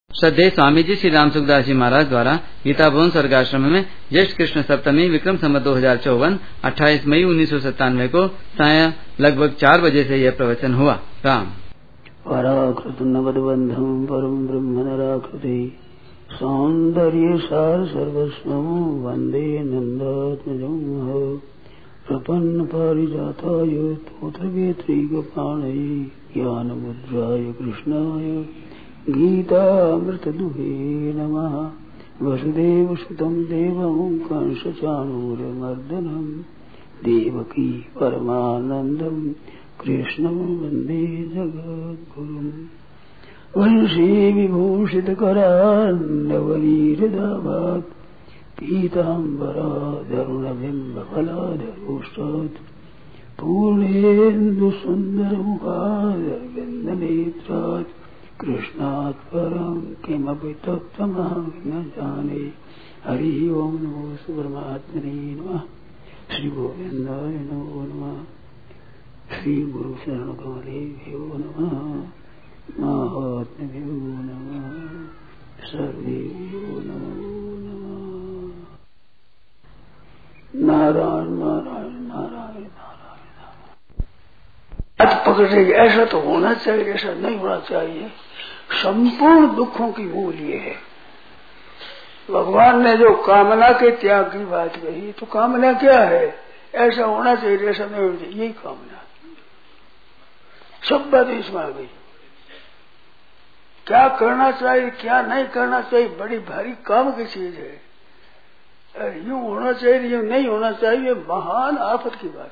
श्रद्धेय स्वामी जी श्री राम सुखदास जी महाराज द्वारा गीता भवन स्वर्गाश्रम में ज्येष्ठ कृष्ण सप्तमी विक्रम संवत 2054 28 मई 1997 को सायं लगभग 4 बजे से यह प्रवचन हुआ। राम पराकृत नवदबंधम परम ब्रह्म नराकृति सौंदर्य सार सर्वस्व वंदे नंदात्मजं प्रपन्न पारिजाताय तोत्र वेत्रीगपाणये ज्ञान मुद्राय कृष्णाय गीतामृतदुहे नमः। वसुदेवसुतं देवं कंसचाणूरमर्दनं देवकी परमानन्दं कृष्णं वन्दे जगद्गुरुम्। वंशीविभूषितकरान्नवनीहृदाभात् पीताम्बराधरुणबिम्बफलाधरोष्टात् पूर्णेन्दुसुन्दरमुखादरविन्दनेत्रात् कृष्णात् परं किमपि तत्त्वमहं न जाने। हरि ओं नमो परमात्मने नमः। श्री गोविन्दाय नमो नमः। श्री गुरु शरण कमलेभ्यो नमः। महात्म्यो नमः। सर्वेभ्यो नमो नमः। नारायण नारायण नारायण नारायण। हाथ पकड़े ऐसा तो होना चाहिए, ऐसा नहीं होना चाहिए। संपूर्ण दुखों की मूल ये है। भगवान ने जो कामना के त्याग की बात कही, तो कामना क्या है? ऐसा होना चाहिए, ऐसा नहीं होना चाहिए, यही कामना। सब बात इसमें आ गई। क्या करना चाहिए, क्या नहीं करना चाहिए, बड़ी भारी काम की चीज है। यूं होना चाहिए, यूं नहीं होना चाहिए, महान आफत की बात।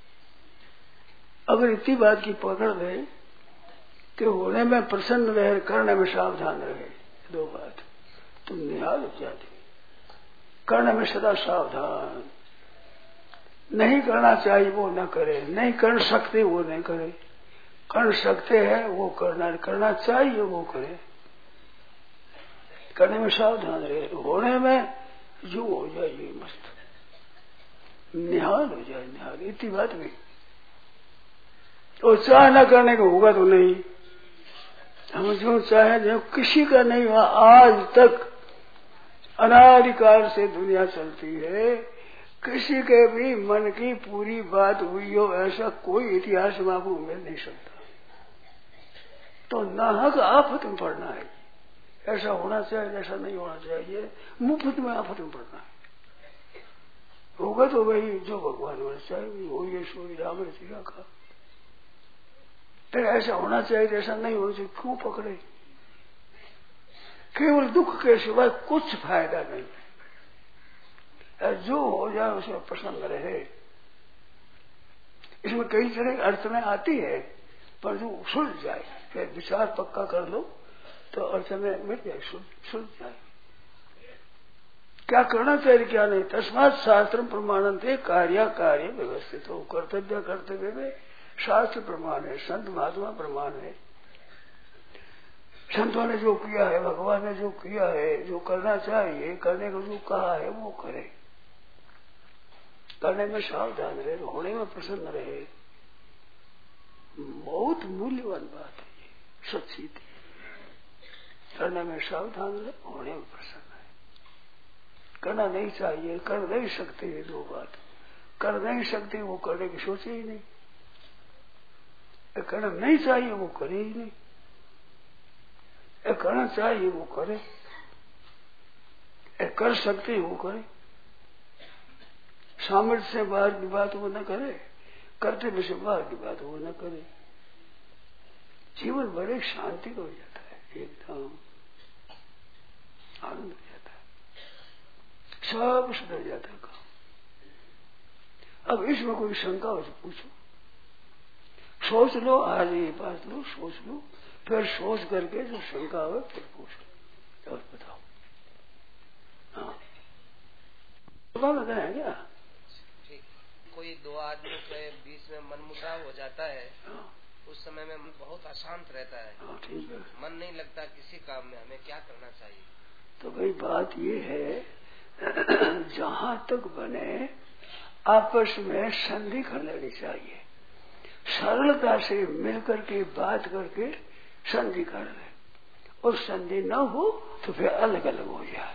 अगर इतनी बात की पकड़ दे कि होने में प्रसन्न रहे, करने में सावधान रहे, दो बात तुम निहाल हो जाती। करने में सदा सावधान, नहीं करना चाहिए वो न करे, नहीं कर सकते वो नहीं करे, कर सकते हैं वो करना चाहिए वो करे। करने में सावधान रहे, होने में जो हो जाए ये मस्त, निहाल हो जाए, निहाल। इतनी बात नहीं। और चाह न करने को होगा तो नहीं। हम जो चाहे जो किसी का नहीं हुआ। आज तक अनादिकाल से दुनिया चलती है, किसी के भी मन की पूरी बात हुई हो ऐसा कोई इतिहास में आपको मिल नहीं सकता। तो नाहक आफत में पड़ना है। ऐसा होना चाहिए, ऐसा नहीं होना चाहिए, मुफ्त में आफत में पड़ना है। होगा तो वही जो भगवान होना चाहिए, वो ये सूर्य राम ने सीखा का। फिर ऐसा होना चाहिए, ऐसा नहीं होना चाहिए, क्यों पकड़े? केवल दुख के सिवाय कुछ फायदा नहीं है। जो हो जाए उसमें प्रसन्न रहे। इसमें कई तरह की अड़चनें आती है, पर जो सुलझ जाए, फिर विचार पक्का कर लो तो अड़चनें मिट जाए, सुलझ जाए। क्या करना चाहिए क्या नहीं। तस्मात् शास्त्र प्रमाणन्ते कार्य कार्य व्यवस्थित हो। कर्तव्य कर्तव्य में शास्त्र प्रमाण है, संत महात्मा प्रमाण है। संतों ने जो किया है, भगवान ने जो किया है, जो करना चाहिए, करने को जो कहा है वो करे। करने में सावधान रहे, होने में प्रसन्न रहे। बहुत मूल्यवान बात है ये, सच्ची थी। करने में सावधान रहे, होने में प्रसन्न है। करना नहीं चाहिए, कर नहीं सकते, ये दो बात। कर नहीं सकते वो करने की सोचे ही नहीं। करना नहीं चाहिए वो करे ही नहीं। करना चाहिए वो करे, कर सकते वो करे। सामर्थ्य से बाहर की बात वो न करे, कर्तव्य से बाहर की बात वो न करे। जीवन बड़े शांति हो जाता है, एकदम आनंद हो जाता है, सब सुधर जाता है काम। अब इसमें कोई शंका हो तो पूछो, सोच लो, आज ये बात लो, सोच लो, फिर सोच करके जो शंका हो फिर पूछ लो और बताओ। हाँ बताया क्या? कोई दो आदमी के बीच में मनमुटाव हो जाता है, उस समय में मन बहुत अशांत रहता है। ठीक है। मन नहीं लगता किसी काम में, हमें क्या करना चाहिए? तो भाई बात ये है, जहाँ तक बने आपस में संधि कर लेनी चाहिए। सरलता से मिलकर के बात करके संधि कर ले। और संधि न हो तो फिर अलग अलग हो जाए।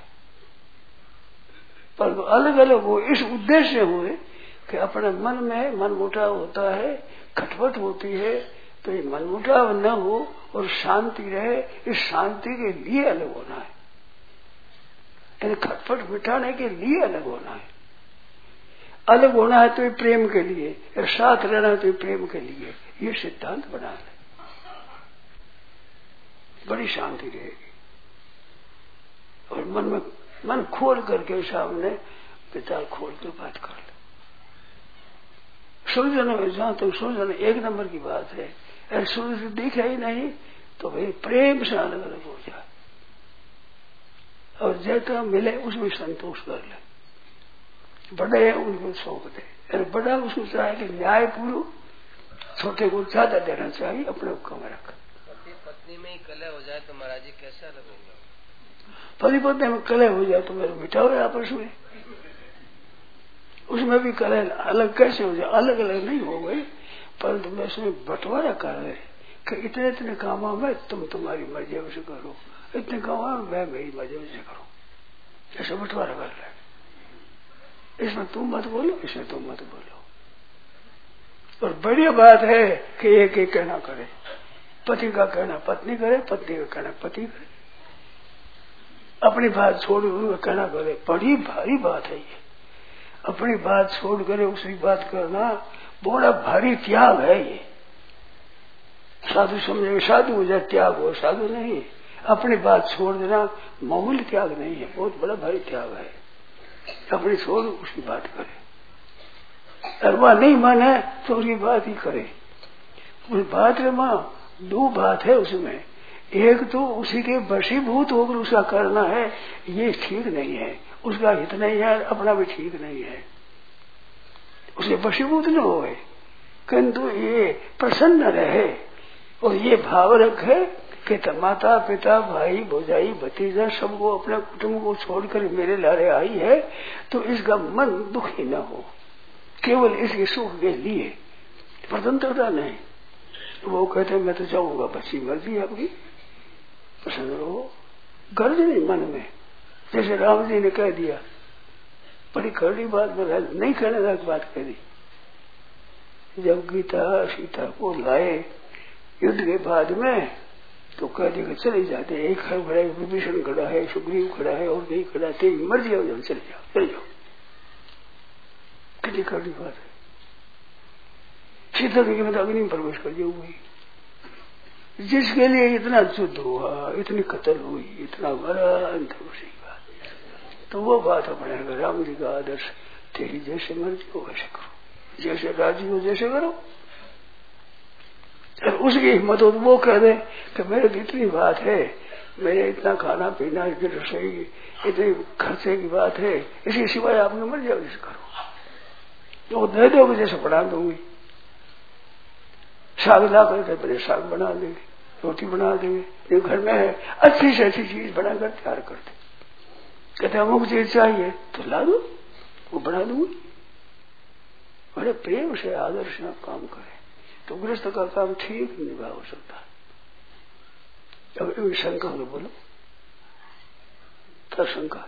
पर अलग अलग हो इस उद्देश्य हुए कि अपने मन में मनमुटाव होता है, खटपट होती है, तो ये मनमुटाव न हो और शांति रहे, इस शांति के लिए अलग होना है। यानी खटपट मिटाने के लिए अलग होना है। अलग होना है तो ये प्रेम के लिए, या साथ रहना है तो ये प्रेम के लिए। ये सिद्धांत बना ले, बड़ी शांति रहेगी। और मन खोल करके सामने पिता खोल कर बात कर ले। सूर्य में जहां तक सूर्य एक नंबर की बात है, अगर सूर्य से दिखे ही नहीं तो भाई प्रेम से अलग अलग हो जाए और जैसा मिले उसमें संतोष कर ले। बड़े हैं उनको सौंप दे, अरे बड़ा उसको चाहे कि न्याय पूर्व, छोटे को ज्यादा देना चाहिए, अपने को कम रख। पत्नी में ही कलह हो जाए तो महाराज जी कैसे अलग होगा? पति पत्नी में कलह हो जाए तो मेरे मिटाओ आपस में, उसमें भी कलह अलग कैसे हो जाए? अलग अलग नहीं हो गए, परंतु मैं उसमें बंटवारा कर रहे कि इतने इतने कामों में तुम तुम्हारी मर्जी से करो, इतने कामों में मैं मेरी मर्जी से करूं, ऐसा बंटवारा कर रहे। इसमें तुम मत बोलो, इसमें तुम मत बोलो। और बढ़िया बात है कि एक एक कहना करे, पति का कहना पत्नी करे, पत्नी का कहना पति करे, अपनी बात छोड़ उनका कहना करे। बड़ी भारी बात है ये, अपनी बात छोड़ करे उसकी बात करना बड़ा भारी त्याग है ये। साधु समझे साधु हो जाए, त्याग हो, साधु नहीं। अपनी बात छोड़ देना मामूली त्याग नहीं है, बहुत बड़ा भारी त्याग है। अपनी छोड़ उसकी बात करे, और वह नहीं माने तो उसकी बात ही करे। उस बात में दो बात है उसमें, एक तो उसी के वशीभूत होकर उसका करना है, ये ठीक नहीं है, उसका हित नहीं है, अपना भी ठीक नहीं है, उसे वशीभूत न होए, किंतु ये प्रसन्न रहे और ये भाव रखे कि माता पिता भाई भौजाई भतीजा सबको अपने कुटुंब को छोड़कर मेरे लारे आई है, तो इसका मन दुखी न हो, केवल इसके सुख के लिए, स्वतंत्रता नहीं। वो कहते मैं तो चाहूंगा बच्ची मर्जी आपकी, प्रसन्न रहो, गर्ज नहीं मन में। जैसे राम जी ने कह दिया, बड़ी कड़वी बात बता, नहीं कहने लायक बात कह दी। जब गीता सीता को लाए युद्ध के बाद में तो कह दिया कि चले जाते, एक हर बड़ा विभीषण खड़ा है, सुग्रीव खड़ा है और नहीं खड़ा, तेरी मर्जी हो जाओ, चले जाओ चले जाओ। कितनी कड़वी बात है। सीता जी के अग्नि में प्रवेश कर जाऊंगी, जिसके लिए इतना युद्ध हुआ, इतनी कत्ल हुई, इतना बड़ा अंत उसी बात, तो वो बात अपने राम जी का आदर्श, तेरी जैसे मर्जी हो वैसे करो, जैसे राजी हो जैसे करो। और उसकी हिम्मत हो तो वो कह दे कि मेरे की इतनी बात है, मेरे इतना खाना पीना, इतनी रसोई, इतनी खर्चे की बात है, इसके सिवाय आपने मर्जी हो जैसे करो, तो वो दे दोगे जैसे बना दूंगी। साग ला करके पहले साग बना देंगे, रोटी बना देंगे, जो घर में है अच्छी से अच्छी चीज बनाकर तैयार करते। कहते अमुक चीज चाहिए तो ला दो, वो बना दूंगी। बड़े प्रेम से आदर से आप काम करें तो गृहस्थ का काम ठीक निभा हो सकता है। अब शंका हो बोलो, क्या शंका?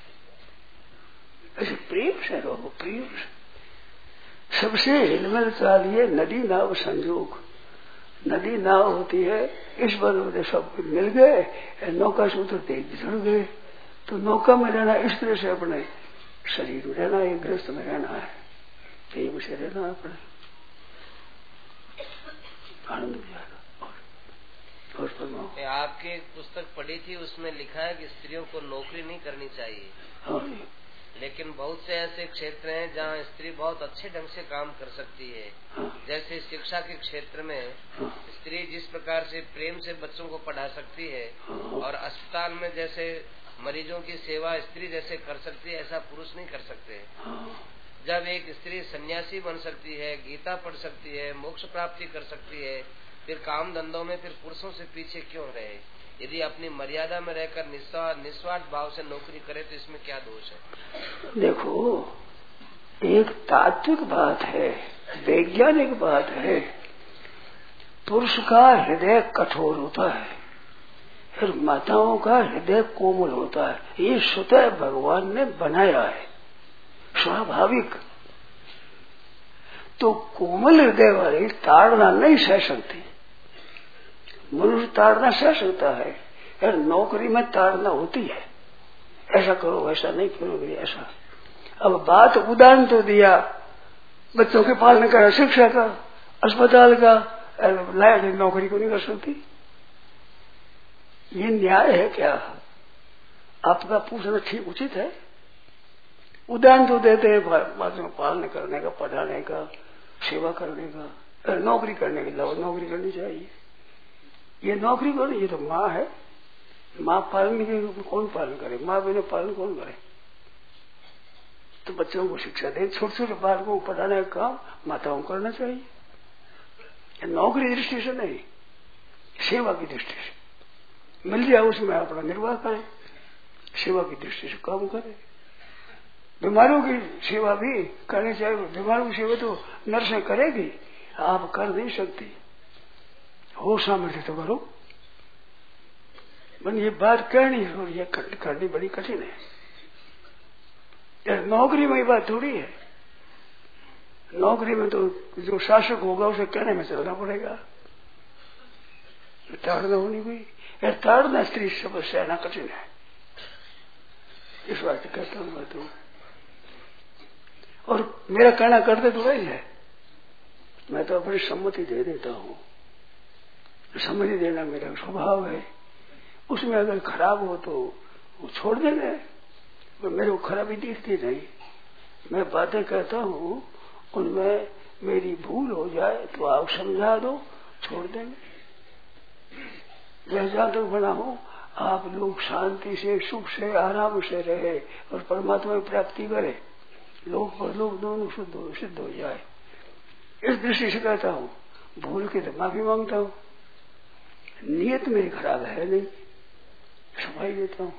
ऐसे प्रेम से रहो, प्रेम से। सबसे हिलमिल चाहिए नदी नाव संयोग। नदी नाव होती है, इस बार सब मिल गए, नौका सूत्र तेज बिछड़ गए, तो नौका में रहना इस तरह से अपने शरीर में रहना है, गृहस्थ में रहना है, प्रेम से रहना अपने, आनंद जाएगा। और आपकी एक पुस्तक पढ़ी थी, उसमें लिखा है कि स्त्रियों को नौकरी नहीं करनी चाहिए। हाँ, लेकिन बहुत से ऐसे क्षेत्र हैं जहाँ स्त्री बहुत अच्छे ढंग से काम कर सकती है। हाँ, जैसे शिक्षा के क्षेत्र में हाँ, स्त्री जिस प्रकार से प्रेम से बच्चों को पढ़ा सकती है, हाँ, और अस्पताल में जैसे मरीजों की सेवा स्त्री जैसे कर सकती है, ऐसा पुरुष नहीं कर सकते। हाँ, जब एक स्त्री सन्यासी बन सकती है, गीता पढ़ सकती है, मोक्ष प्राप्ति कर सकती है, फिर काम धंधों में फिर पुरुषों से पीछे क्यों रहे? यदि अपनी मर्यादा में रहकर निस्वार्थ भाव से नौकरी करे तो इसमें क्या दोष है? देखो, एक तात्विक बात है, वैज्ञानिक बात है। पुरुष का हृदय कठोर होता है, फिर माताओं का हृदय कोमल होता है, ये स्वतः भगवान ने बनाया है, स्वाभाविक। तो कोमल हृदय वाली ताड़ना नहीं सह सकती। मनुष्य ताड़ना सह सकता है, यार नौकरी में ताड़ना होती है, ऐसा करो ऐसा नहीं करोगे ऐसा। अब बात उदाहरण तो दिया, बच्चों के पालन का, शिक्षा का, अस्पताल का, लायक नौकरी को नहीं कर सकती। ये न्याय है क्या? आपका पूछना ठीक उचित है। उदाहरण तो देते हैं बच्चों को पालन करने का, पढ़ाने का, सेवा करने का, नौकरी करने के अलावा नौकरी करनी चाहिए। ये नौकरी करनी, ये तो माँ है, माँ पालन के कौन पालन करे, माँ बिना पालन कौन करे। तो बच्चों को शिक्षा दे, छोटे छोटे बालकों को पढ़ाने का काम माताओं को करना चाहिए। नौकरी दृष्टि से नहीं, सेवा की दृष्टि से मिल जाए उसमें अपना निर्वाह करें, सेवा की दृष्टि से काम करें। बीमारों की सेवा भी करनी चाहिए। बीमारों की सेवा तो नर्सें करेगी, आप कर नहीं सकती, हो सामर्थ्य तो करो। मन ये बात कहनी है, ये करनी बड़ी कठिन है। नौकरी में ये बात थोड़ी है। नौकरी में तो जो शासक होगा उसे कहने में चलना पड़ेगा, ताड़ना होनी हुई। ताड़ना स्त्री सब सहना कठिन है, इस बात कहता हूँ मैं तो। और मेरा कहना करते तो वही है, मैं तो अपनी सम्मति दे देता हूँ। सम्मति देना मेरा स्वभाव है। उसमें अगर खराब हो तो वो छोड़ देना है, मेरे को खराबी दिखती नहीं। मैं बातें कहता हूँ, उनमें मेरी भूल हो जाए तो आप समझा दो, छोड़ देंगे। जैसा तक बना हो, आप लोग शांति से, सुख से, आराम से रहे और परमात्मा की प्राप्ति करे, लोग पर लोग दोनों सिद्ध हो जाए। इस दृष्टि से कहता हूँ, भूल के तो माफी मांगता हूँ। नियत मेरी खराब है नहीं, सफाई देता हूँ।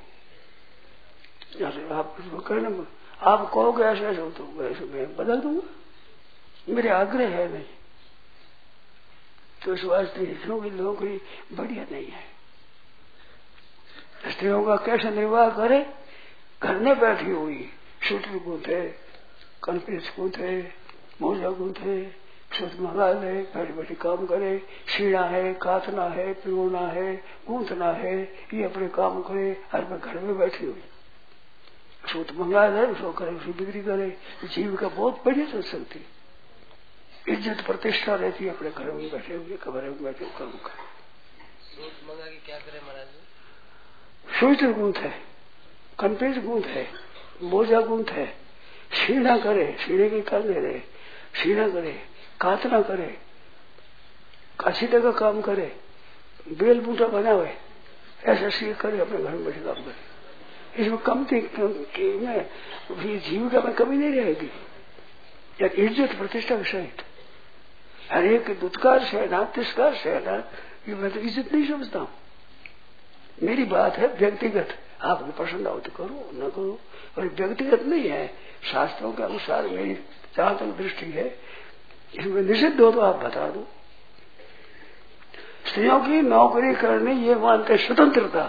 आप कहना, आप कहोगे ऐसा ऐसा तो वैसे मैं बदल दूंगा, मेरे आग्रह है नहीं। तो इस वास्ते स्त्रियों की नौकरी बढ़िया नहीं है। स्त्रियों का कैसे निर्वाह करे? घर में बैठी हुई स्वेटर गूंथे, कनपीस गूंथे, मोजा गूंथे, सूत मंगा ले, बैठी बैठी काम करे। सीना है, काटना है, पिरोना है, गूंथना है, ये अपने काम करे। हर में घर में बैठी हुई सूत मंगा ले, उसको करे, उसकी बिक्री करे, जीविका बहुत बढ़िया चल सकती। इज्जत प्रतिष्ठा रहती है अपने घर में बैठे हुए, कमरे में बैठे काम करे। सूत मंगा के क्या करे महाराज? स्वेटर गूंथ है, कनपीस गूंथ है, मोजा गूंथ है, सीना करे, सीने की करने रहे, सीना करे, काटना करे, काशीदा का काम करे, बेल बूटा बनावे, ऐसा सीख करे, अपने घर में बैठे काम करे। इसमें कमती में जीविका में कमी नहीं रहेगी। या इज्जत प्रतिष्ठा के सहित हर एक दुत्कार से ना, तिरस्कार से ना, ये मैं तो इज्जत नहीं समझता हूँ। मेरी बात है व्यक्तिगत, आपको पसंद आओ तो करो, न करो, और व्यक्तिगत नहीं है। शास्त्रों के अनुसार मेरी जहां तक दृष्टि है, इसमें निषिद्ध हो तो आप बता दो। स्त्रियों की नौकरी करने ये मानते स्वतंत्रता,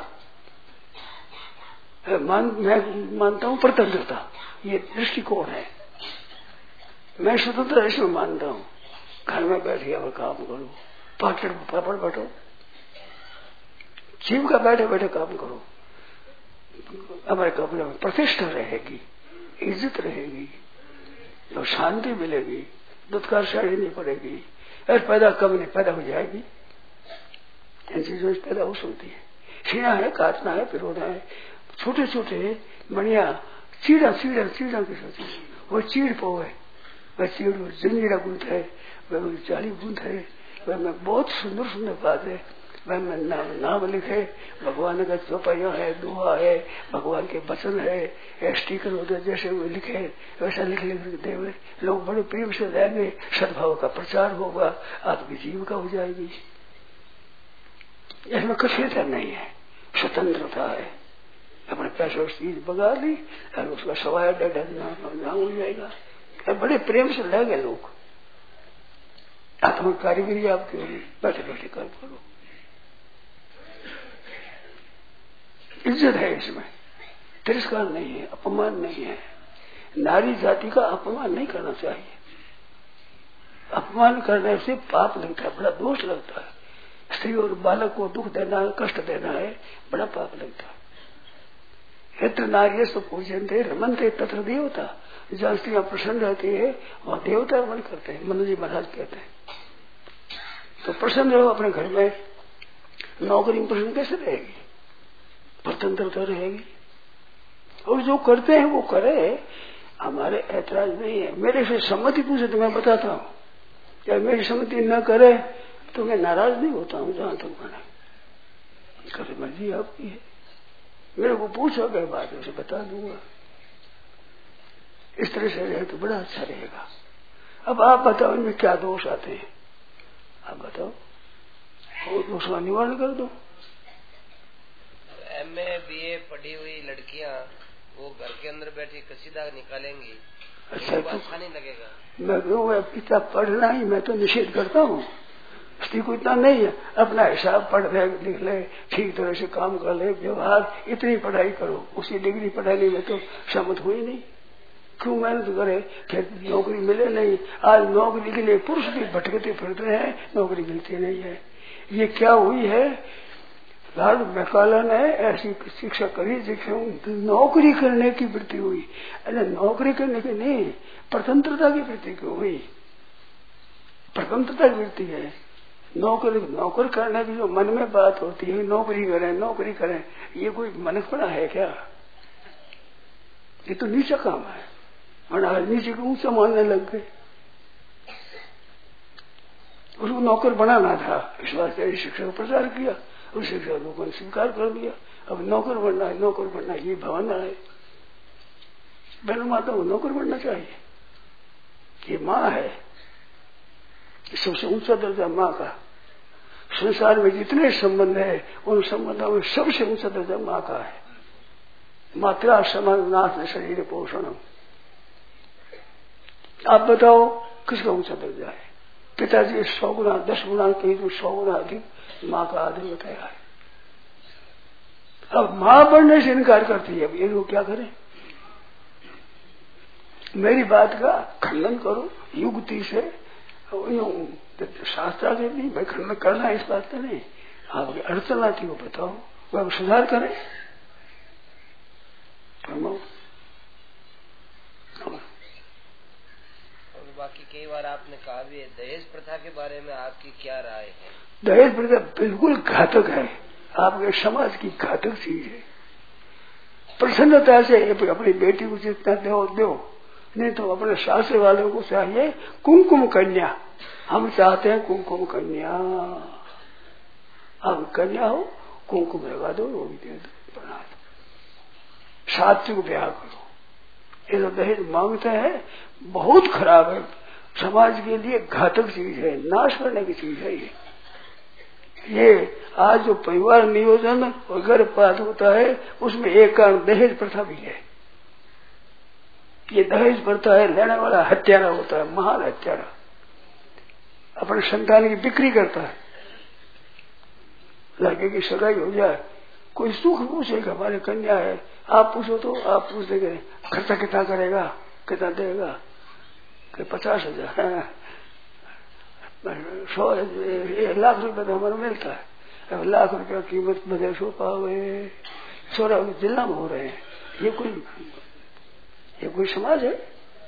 मैं मानता हूँ प्रतंत्रता, ये दृष्टिकोण है। मैं स्वतंत्र इसमें मानता हूँ। घर में बैठिए और काम करो, पापड़ बटो, जीव का बैठे बैठे काम करो। हमारे कपड़े में प्रतिष्ठा रहेगी, इज्जत रहेगी, और शांति मिलेगी, दुत्कार साड़ी नहीं पड़ेगी, और पैदा कम नहीं पैदा हो जाएगी। इन चीजों से पैदा हो सकती है। सीना है, काटना है, पिरोना है, छोटे छोटे बढ़िया चीड़ा चीड़ा चीड़ा की सोची वो चीड़ पोवे, वह चीड़ जंजीरा गूंथ है, वह जाली गूंथ है, वह में बहुत सुंदर सुंदर बात है। वह में नाम लिखे, भगवान का चौपाइया है, दुआ है, भगवान के वचन है, स्टीकर होते जैसे वो लिखे वैसा लिख देवे, लोग बड़े प्रेम से लेंगे, सद्भाव का प्रचार होगा, आपकी जीविका हो जाएगी। इसमें कठिनता नहीं है, स्वतंत्रता है। अपने पैसों से चीज बगा ली और उसका सवाया नाम हो जाएगा। बड़े प्रेम से लेंगे लोग। आत्मा कारीगरी आपकी होगी, बैठे बैठे कर करो। इज्जत है इसमें, तिरस्कार नहीं है, अपमान नहीं है। नारी जाति का अपमान नहीं करना चाहिए। अपमान करने से पाप लगता है, बड़ा दोष लगता है। स्त्री और बालक को दुख देना, कष्ट देना है, बड़ा पाप लगता है। यत्र नार्य सो पूजनते रमनते तत्र देवता। जहाँ स्त्रियां प्रसन्न रहती है वहाँ देवता रमन करते हैं, मनु जी महाराज कहते हैं। तो प्रसन्न रहो अपने घर में, नौकरी में प्रसन्न कैसे रहेगी, स्वतंत्रता रहेगी। और जो करते हैं वो करे, हमारे ऐतराज नहीं है। मेरे से सम्मति पूछे तो मैं बताता हूँ, क्या मेरी सम्मति न करे तो मैं नाराज नहीं होता हूँ। जहां तक मैंने करे मर्जी आपकी है, मेरे को पूछो गए बात उसे बता दूंगा। इस तरह से रहे तो बड़ा अच्छा रहेगा। अब आप बताओ इनमें क्या दोष आते हैं, आप बताओ, वो दोषों का निवारण कर दो। MA BA पढ़ी हुई लड़कियां वो घर के अंदर बैठी कसीदा निकालेंगी, अच्छा तो अच्छा नहीं लगेगा। मैं कहूँ पिता पढ़ना ही मैं तो निषेध करता हूँ। स्त्री को इतना नहीं है, अपना हिसाब पढ़ ले, लिख ले, ठीक तरह से काम कर ले, व्यवहार, इतनी पढ़ाई करो। उसी डिग्री पढ़ाने में तो सहमत हुई नहीं। क्यों मेहनत करे, फिर नौकरी मिले नहीं। आज नौकरी के लिए पुरुष भी भटकते फिरते हैं, नौकरी मिलती नहीं है। ये क्या हुई है, लॉर्ड मैकाले ने ऐसी शिक्षा करी जिससे नौकरी करने की वृत्ति हुई। अरे नौकरी करने की नहीं, स्वतंत्रता की वृत्ति क्यों हुई, स्वतंत्रता की वृत्ति है। नौकर करने की जो मन में बात होती है, नौकरी करें, ये कोई मनकपना है क्या? ये तो नीचा काम है। और आज नीचे को ऊंचा मानने लग गए। उसको नौकर बनाना था, इस वास्ते शिक्षा का प्रचार किया, उस शिक्षा लोगों ने स्वीकार कर लिया। अब नौकर बनना ये भावना है। बहन माता को नौकर बनना चाहिए। ये माँ है, सबसे ऊंचा दर्जा माँ का। संसार में जितने संबंध है उन संबंधों में सबसे ऊंचा दर्जा माँ का है। मात्रा समान नाथ शरीर पोषण। आप बताओ किसका ऊंचा दर्जा है? पिताजी 100 गुना 10 गुना कहीं तो 100 गुना अधिक माँ का आदर बताया है। अब माँ बनने से इनकार करती है, अब ये लोग क्या करें? मेरी बात का खंडन करो युक्ति से, शास्त्र के नहीं भाई खंडन करना इस बात का नहीं। आपकी अड़चन आती हो बताओ, वो अब सुधार करें। बाकी कई बार आपने कहा भी है, दहेज प्रथा के बारे में आपकी क्या राय है? दहेज प्रथा बिल्कुल घातक है, आपके समाज की घातक चीज है। प्रसन्नता से अपनी बेटी को जितना दो, नहीं तो अपने शास्त्र वालों को चाहिए कुमकुम कन्या। हम चाहते हैं कुमकुम कन्या। अब कन्या हो कुमकुम लगा दो, वो भी दे दो, बना दो, सात्विक ब्याह करो। ये जो दहेज मांगते हैं बहुत खराब है, समाज के लिए घातक चीज है, नाश करने की चीज है। ये आज जो परिवार नियोजन और गर्भपात होता है उसमें एक कारण दहेज प्रथा भी है। ये दहेज प्रथा है, लेने वाला हत्यारा होता है, महान हत्यारा, अपने संतान की बिक्री करता है। लड़के की सगाई हो जाए, कोई सुख पूछेगा, हमारी कन्या है, आप पूछो तो आप पूछ देंगे खर्चा कितना करेगा, कितना देगा, कि 50,000 100 लाख रुपए तो हमारा मिलता है। अब लाख रुपया कीमत बदल सो पावे 16 जिला में हो रहे हैं। ये कोई समाज है?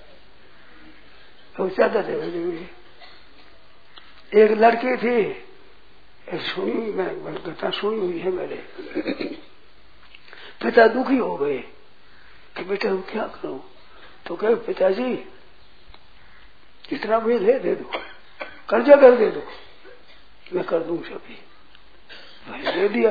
तो ज्यादा देगा। एक लड़की थी, सुनी हुई है मेरे, पिता दुखी हो गए कि बेटा वो क्या करूं, तो कहे पिताजी जितना भी दे दो, कर्जा कर दे दो, मैं कर दूं सभी। भाई दे दिया,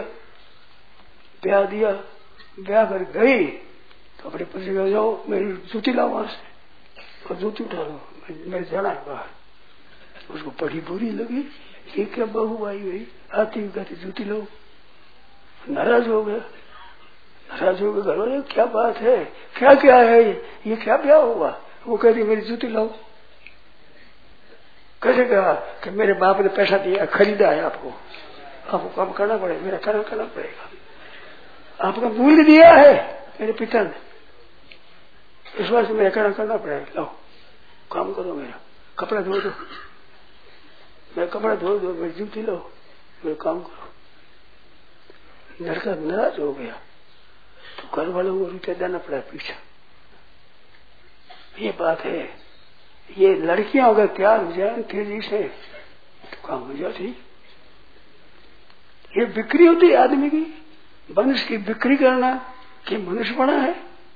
ब्याह कर गई तो अपने पति को जाओ मेरी जूती लाओ वहां से, और जूती उठा लो, मैं जाना है बाहर। उसको बड़ी बुरी लगी, ये क्या बहू आई हुई आती हुई कहती जूती लो। नाराज हो गया घर वाले, क्या बात है, क्या क्या है ये क्या ब्याह हुआ? वो कहती मेरी जूती लाओ। कैसे कहा कि मेरे बाप ने पैसा दिया, खरीदा है आपको काम करना पड़ेगा, मेरा कर्म करना पड़ेगा। आपका मूल्य दिया है मेरे पिता ने, इस बार से मेरा करना पड़ेगा। लो काम करो, मेरा कपड़ा धो दो, मेरा कपड़ा धो दो, मेरी जूती लो, मेरे काम करो। लड़का नाराज हो गया तो घर वालों को रुपया देना पड़ा पीछा। ये बात है, ये लड़कियां अगर तैयार हो जाए तेजी से तो काम हो जाती। ये बिक्री होती है आदमी की, मनुष्य की बिक्री करना कि मनुष्य बना है।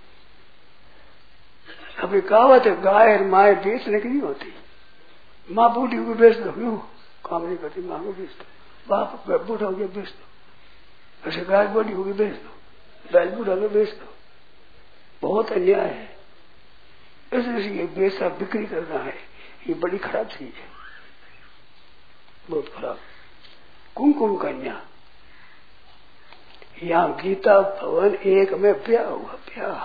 अभी कहावत है गाय और माए बेचने की नहीं होती। माँ बूढ़ी को बेच दो, क्यों काम नहीं करती, माँ को बेच दो। बाप बूढ़ा हो गया बेच दो, ऐसे गाय बूढ़ी होगी बेच दो, बैल बूढ़ा हो बेच दो। बहुत अन्याय है। इसलिए ये बेचा बिक्री करना है, ये बड़ी खराब चीज है, बहुत खराब। कुमकुम कन्या, यहाँ गीता भवन एक में ब्याह हुआ, ब्याह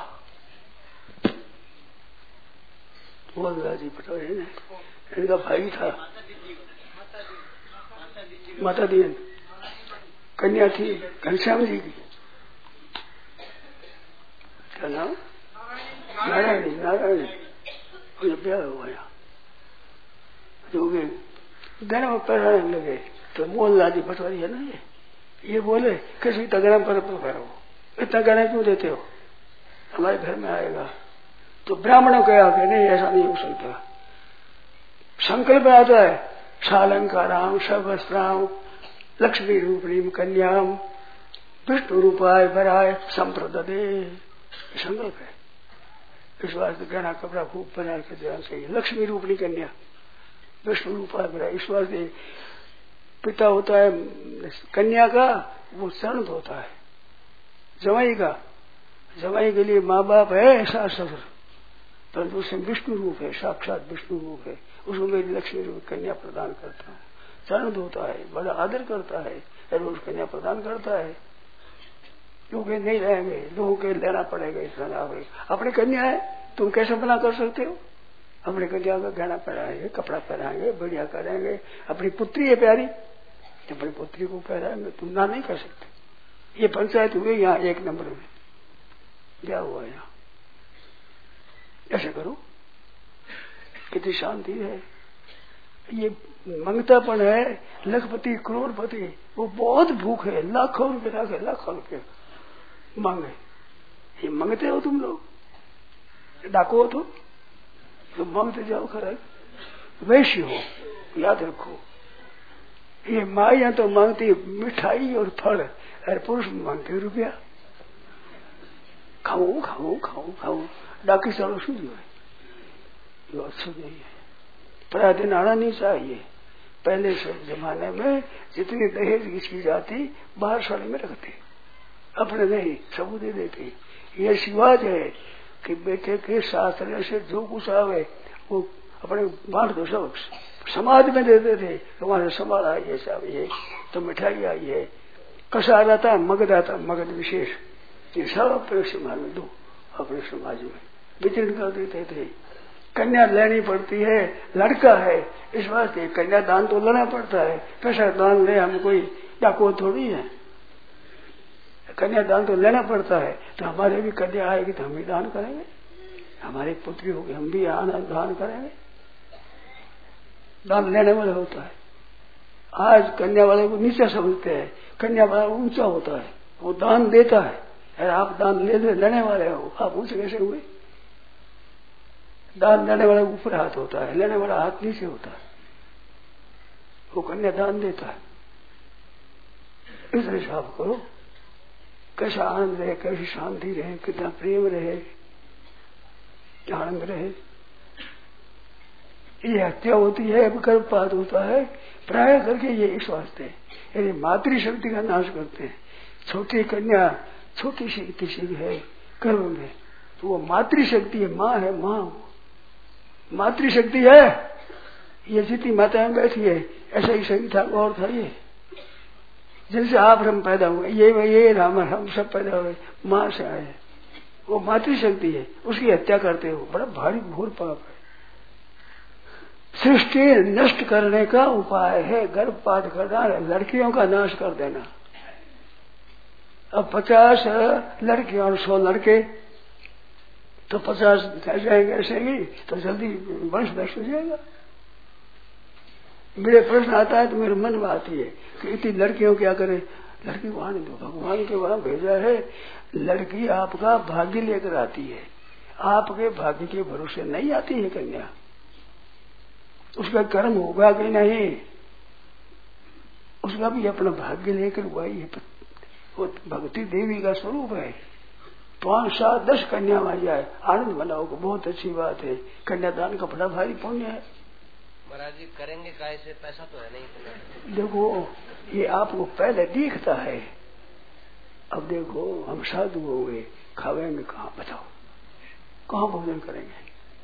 जी पटवारी ने, इनका भाई था, माता दी कन्या थी घनश्याम जी की, क्या नाम, नारायणी, नारायणी, उन्हें ब्याह हुआ। यहाँ जो दिन में पहराने लगे तो मोहनलाल जी पटवारी है ना, ये बोले किसी तगड़ा पर पहराओ, इतना गहना क्यों देते हो, हमारे घर में आएगा। तो ब्राह्मणों कहा कि नहीं ऐसा नहीं हो सकता। संकल्प आता है, शालंकाराम सर्वस्त्राम लक्ष्मी रूपणी कन्याम विष्णु रूपाय वराय संप्रददे, संकल्प है। इस वास्ते गहना कपड़ा खूब बना के देना चाहिए। लक्ष्मी रूपणी कन्या विष्णु रूपाय वराय, इस वास्ते पिता होता है कन्या का, वो शरण होता है जवाई का। जवाई के लिए माँ बाप है सास ससुर, परंतु उसमें विष्णु रूप है, साक्षात विष्णु रूप है, उसको मेरी लक्ष्मी रूप कन्या प्रदान करता हूँ। शरण होता है, बड़ा आदर करता है, रोज कन्या प्रदान करता है। लोग नहीं रहेंगे, लोगों के लेना पड़ेगा, इतना लाभ है। अपनी कन्या है, तुम कैसे बना कर सकते हो। अपनी कन्या का गहना पहनाएंगे, कपड़ा पहनाएंगे, बढ़िया करेंगे। अपनी पुत्री है प्यारी, अपनी पुत्री को पहनाएंगे, तुम ना नहीं कर सकते। ये पंचायत हुई यहाँ एक नंबर में, क्या हुआ यहाँ, ऐसे करो, कितनी शांति है। ये मंगतापन है, लखपति करोड़पति, वो बहुत भूख है, लाखों रुपए लाखे, लाखों रुपए मांगे। ये मांगते हो तुम लोग, डाको हो तुम मांगते जाओ, खरा वैश्य हो, याद रखो। ये माइयां तो मांगती मिठाई और फल, और पुरुष मांगते रुपया। खाओ खाओ खाओ खाओ, डाकी सालों शुद्ध है, जो अच्छा नहीं है। परा दिन आना नहीं चाहिए। पहले से जमाने में जितनी दहेज की चीज आती बाहर साले में रखते, अपने नहीं सबूत दे देते। यह रिवाज है कि बेटे के शास्त्र से जो कुछ आवे वो अपने बांट दो, सब समाज में देते थे। तुम्हारे समाज आई है, सब ये तो मिठाई आई है, कसा आता है, मगध आता है, मगध विशेष, ये सब अपने समाज में दो, अपने समाज में वितरण कर देते थे। कन्या लेनी पड़ती है, लड़का है, इस वास्ते कन्या दान तो लेना पड़ता है। कैसा दान ले, हम कोई डाको थोड़ी है, कन्या दान तो लेना पड़ता है। तो हमारे भी कन्या आएगी तो हम भी दान करेंगे, हमारी पुत्री होगी हम भी दान करेंगे। दान लेने वाला होता है। आज कन्या वाले को नीचा समझते हैं, कन्या वाला ऊंचा होता है, वो दान देता है। अरे आप दान लेने वाले हो, आप ऊंचे कैसे हुए। दान देने वाला ऊपर हाथ होता है, लेने वाला हाथ नीचे होता है। वो कन्या दान देता है। इस हिसाब करो, कैसा आनंद रहे, कैसी शांति रहे, कितना प्रेम रहे, आनंद रहे। ये हत्या होती है, गर्भपात होता है, प्राय करके ये इस वास्ते यदि मातृशक्ति का नाश करते हैं। छोटी कन्या छोटी सी किसी है गर्भ में, तो वो मातृशक्ति है, माँ है, माँ मातृशक्ति है। ये जितनी माताएं बैठी है ऐसा ही सही था और था। ये जिनसे आप हम पैदा हुए, ये राम हम सब पैदा हुए माँ से आए, वो मातृशक्ति है, उसकी हत्या करते हो, बड़ा भारी घोर पाप है। सृष्टि नष्ट करने का उपाय है गर्भपात करना, लड़कियों का नाश कर देना। अब 50 लड़के और 100 लड़के, तो 50 जाएंगे ऐसे ही, तो जल्दी वंश नष्ट हो जाएगा। मेरे प्रश्न आता है तो मेरे मन में आती है कि इतनी लड़कियों क्या करें। लड़की वहां नहीं, दो भगवान के वहां भेजा है। लड़की आपका भाग्य लेकर आती है, आपके भाग्य के भरोसे नहीं आती है कन्या। उसका कर्म होगा कि नहीं, उसका भी अपना भाग्य लेकर हुआ ही है। वो भक्ति देवी का स्वरूप है। 5, 7, 10 कन्या आ जाए, आनंद मनाओगे, बहुत अच्छी बात है। कन्यादान का बड़ा भारी पुण्य है। महाराज जी करेंगे काय से, पैसा तो है नहीं। देखो ये आपको पहले दिखता है, अब देखो हम साधु हो गए, खावेंगे कहाँ बताओ, कहाँ भोजन करेंगे?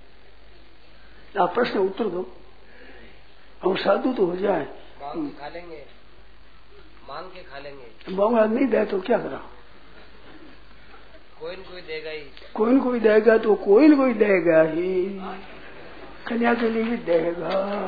आप प्रश्न उत्तर दो। हम साधु तो हो जाए, मांग के खा लेंगे, मांग के खा लेंगे। मांगा नहीं दे तो क्या करा? कोई न कोई देगा ही, कोई न कोई देगा, तो कोई न कोई देगा ही। कन्या के लिए भी देगा।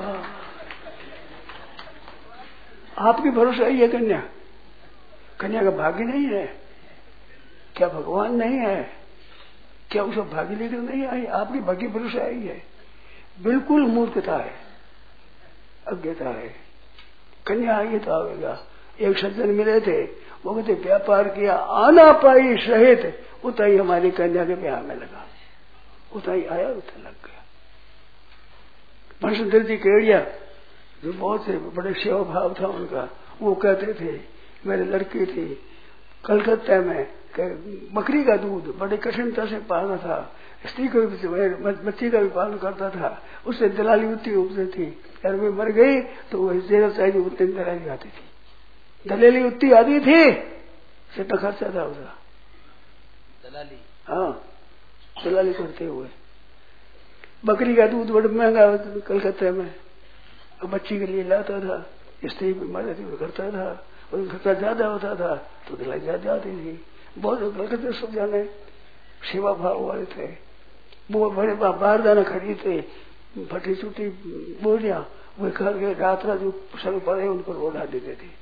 आपके भरोसा ही है कन्या। कन्या का भाग्य नहीं है क्या? भगवान नहीं है क्या? उसका भाग्य लेकर नहीं आई, आपकी भाग्य भरोसा ही है। बिल्कुल मूर्खता है, अज्ञता है। कन्या आई तो आवेगा। एक सज्जन मिले थे, वो कहते व्यापार किया, आना पाई सहित उताई हमारी कन्या के ब्याह में लगा। उताई आया, उतर लग गया। मनसुंदर जी केड़िया, जो बहुत से बड़े सेवा भाव था उनका, वो कहते थे मेरे लड़की थी कलकत्ता में, बकरी का दूध बड़ी कठिनता से पालना था, स्त्री को भी, बच्ची का भी पालन करता था, उससे दलाली उतनी उपजती थी। अगर मैं मर गई तो वही जेरा चाहिए उतनी दलाली आती थी, दलाली उतनी आती थी, सिर्फ खर्चा था उसका दलाली। हाँ, दलाली करते हुए। बकरी का दूध बड़ा महंगा कलकत्ता में, बच्ची के लिए लाता था, स्त्री बीमार रहती वो करता था, और खर्चा ज्यादा होता था तो दलाई ज्यादा आती थी। बहुत कलकत्ते सब जाने सेवा भाव वाले थे। वो बड़े बारदाना खरीदते, फटी छुटी बोलियां वो घर के रात रात जो सर पड़े उन पर वो डाल देते थे।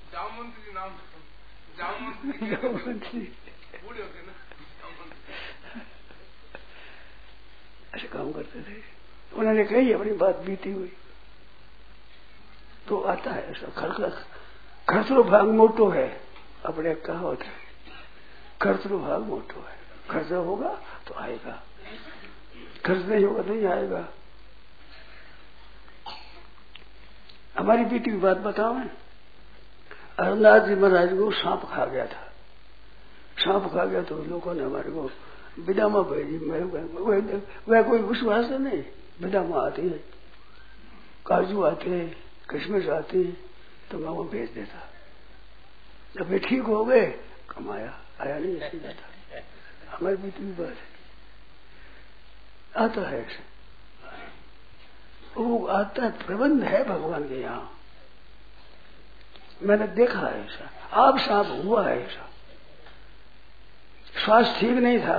ऐसे काम करते थे। उन्होंने कही अपनी बात बीती हुई तो आता है ऐसा। खर्चो भाग मोटो है, अपने कहावत है, खर्चो भाग मोटो है। खर्चा होगा तो आएगा, खर्च नहीं होगा नहीं आएगा। हमारी बेटी की बात बताओ मैं, अरुणनाथ जी महाराज को सांप खा गया था। सांप खा गया तो लोगों ने हमारे को विदा में भेजी। वह कोई विश्वास नहीं, विदा में आती है, काजू आते हैं, किशमिश आती है, तो मैं वो भेज देता। जब वे ठीक हो गए कमाया, आया नहीं ऐसी जाता। हमारी बेटी भी बात है, आता है ऐसे, वो आता है, प्रबंध है भगवान के यहाँ। मैंने देखा है ऐसा, आप साहब हुआ है ऐसा। स्वास्थ्य ठीक नहीं था,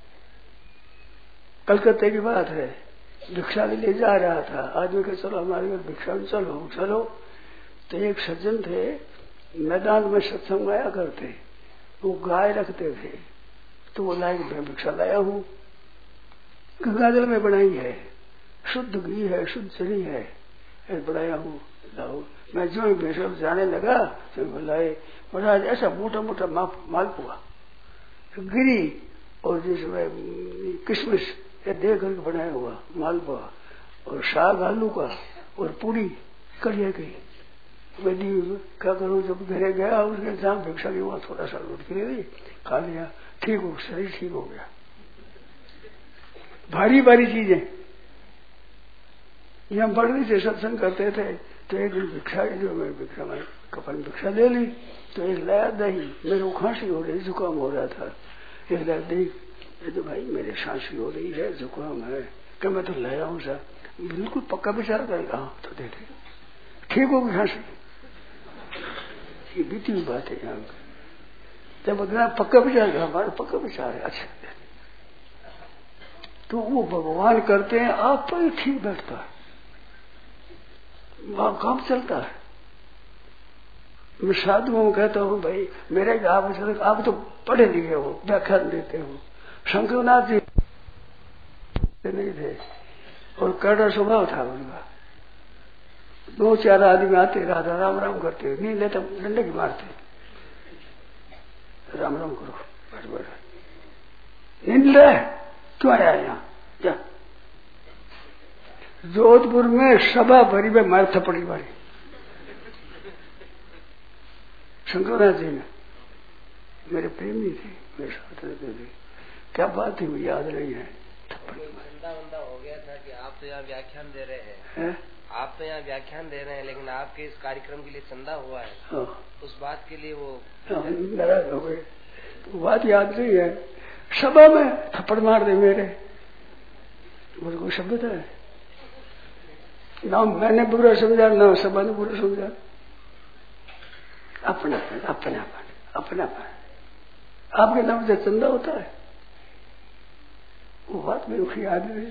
कलकत्ते की बात है, भिक्षा के लिए जा रहा था। आदमी के चलो हमारे घर भिक्षा में चलो चलो। तो एक सज्जन थे, मैदान में सत्संग आया करते, वो गाय रखते थे, तो वो लाए मैं भिक्षा लाया हूँ, गंगाजल में बनाई है, शुद्ध घी है, शुद्ध चनी है, बनाया हूँ, लाओ। मैं जो ही बेसब जाने लगा तो लाए। महाराज ऐसा मोटा मोटा मालपुआ गिरी, और जिसमें किशमिश दे करके बनाया हुआ मालपुआ, और साग आलू का, और पूरी कड़िया की। मैं क्या करूँ, जब घरे गया उसके जहाँ भिक्षा की हुआ, थोड़ा सा लूट के ले खा लिया, ठीक हो, शरीर ठीक हो गया। भारी भारी चीजें ये हम पढ़ने से सत्संग करते थे। तो एक दिन भिक्षा, जो मैं भिक्षा में कपन भिक्षा ले ली, तो एक लाया दही, मेरे को खांसी हो रही, जुकाम हो रहा था, एक लाया दही। तो भाई मेरे खांसी हो रही है, जुकाम है, क्या मैं तो लाया हूँ सर, बिल्कुल पक्का विचार करेगा, हाँ तो दे दे, ठीक होगी खांसी। ये बीती हुई बात है यहाँ, जब अगला पक्का विचार है, हमारा पक्का विचार है, अच्छा। तो वो भगवान करते हैं, आप पर ही ठीक बैठता है, वहां काम चलता है। मैं साधुओं कहता हूँ भाई मेरे आप तो पढ़े लिखे हो, व्याख्यान देते हो। शंकरनाथ जी नहीं थे और कड़ा स्वभाव था उनका। 2-4 आदमी आते, राधा राम राम करते, नहीं लेता डंडे की मारते, राम राम करो बस बस। नींद रहे क्यों आया यहाँ क्या? जोधपुर में सभा भरी में मार थप्पड़ी मारी शंकरनाथ जी ने। मेरे प्रेमी थे, मेरे साथ रहते थे। क्या बात थी मुझे याद नहीं है। बंदा हो गया था कि आप तो यहाँ व्याख्यान दे रहे हैं, आप तो यहाँ व्याख्यान दे रहे हैं, लेकिन आपके इस कार्यक्रम के लिए चंदा हुआ है। हाँ। उस बात के लिए वो नाराज हो गए। तो बात याद नहीं है। सभा में थप्पड़ मार दे मेरे, मुझे कोई शब्द है ना मैंने बुरा समझा ना सभा ने बुरा समझा। अपनापन अपनापन अपनापन आपके नाम से चंदा होता है। वो बात मेरे को याद नहीं,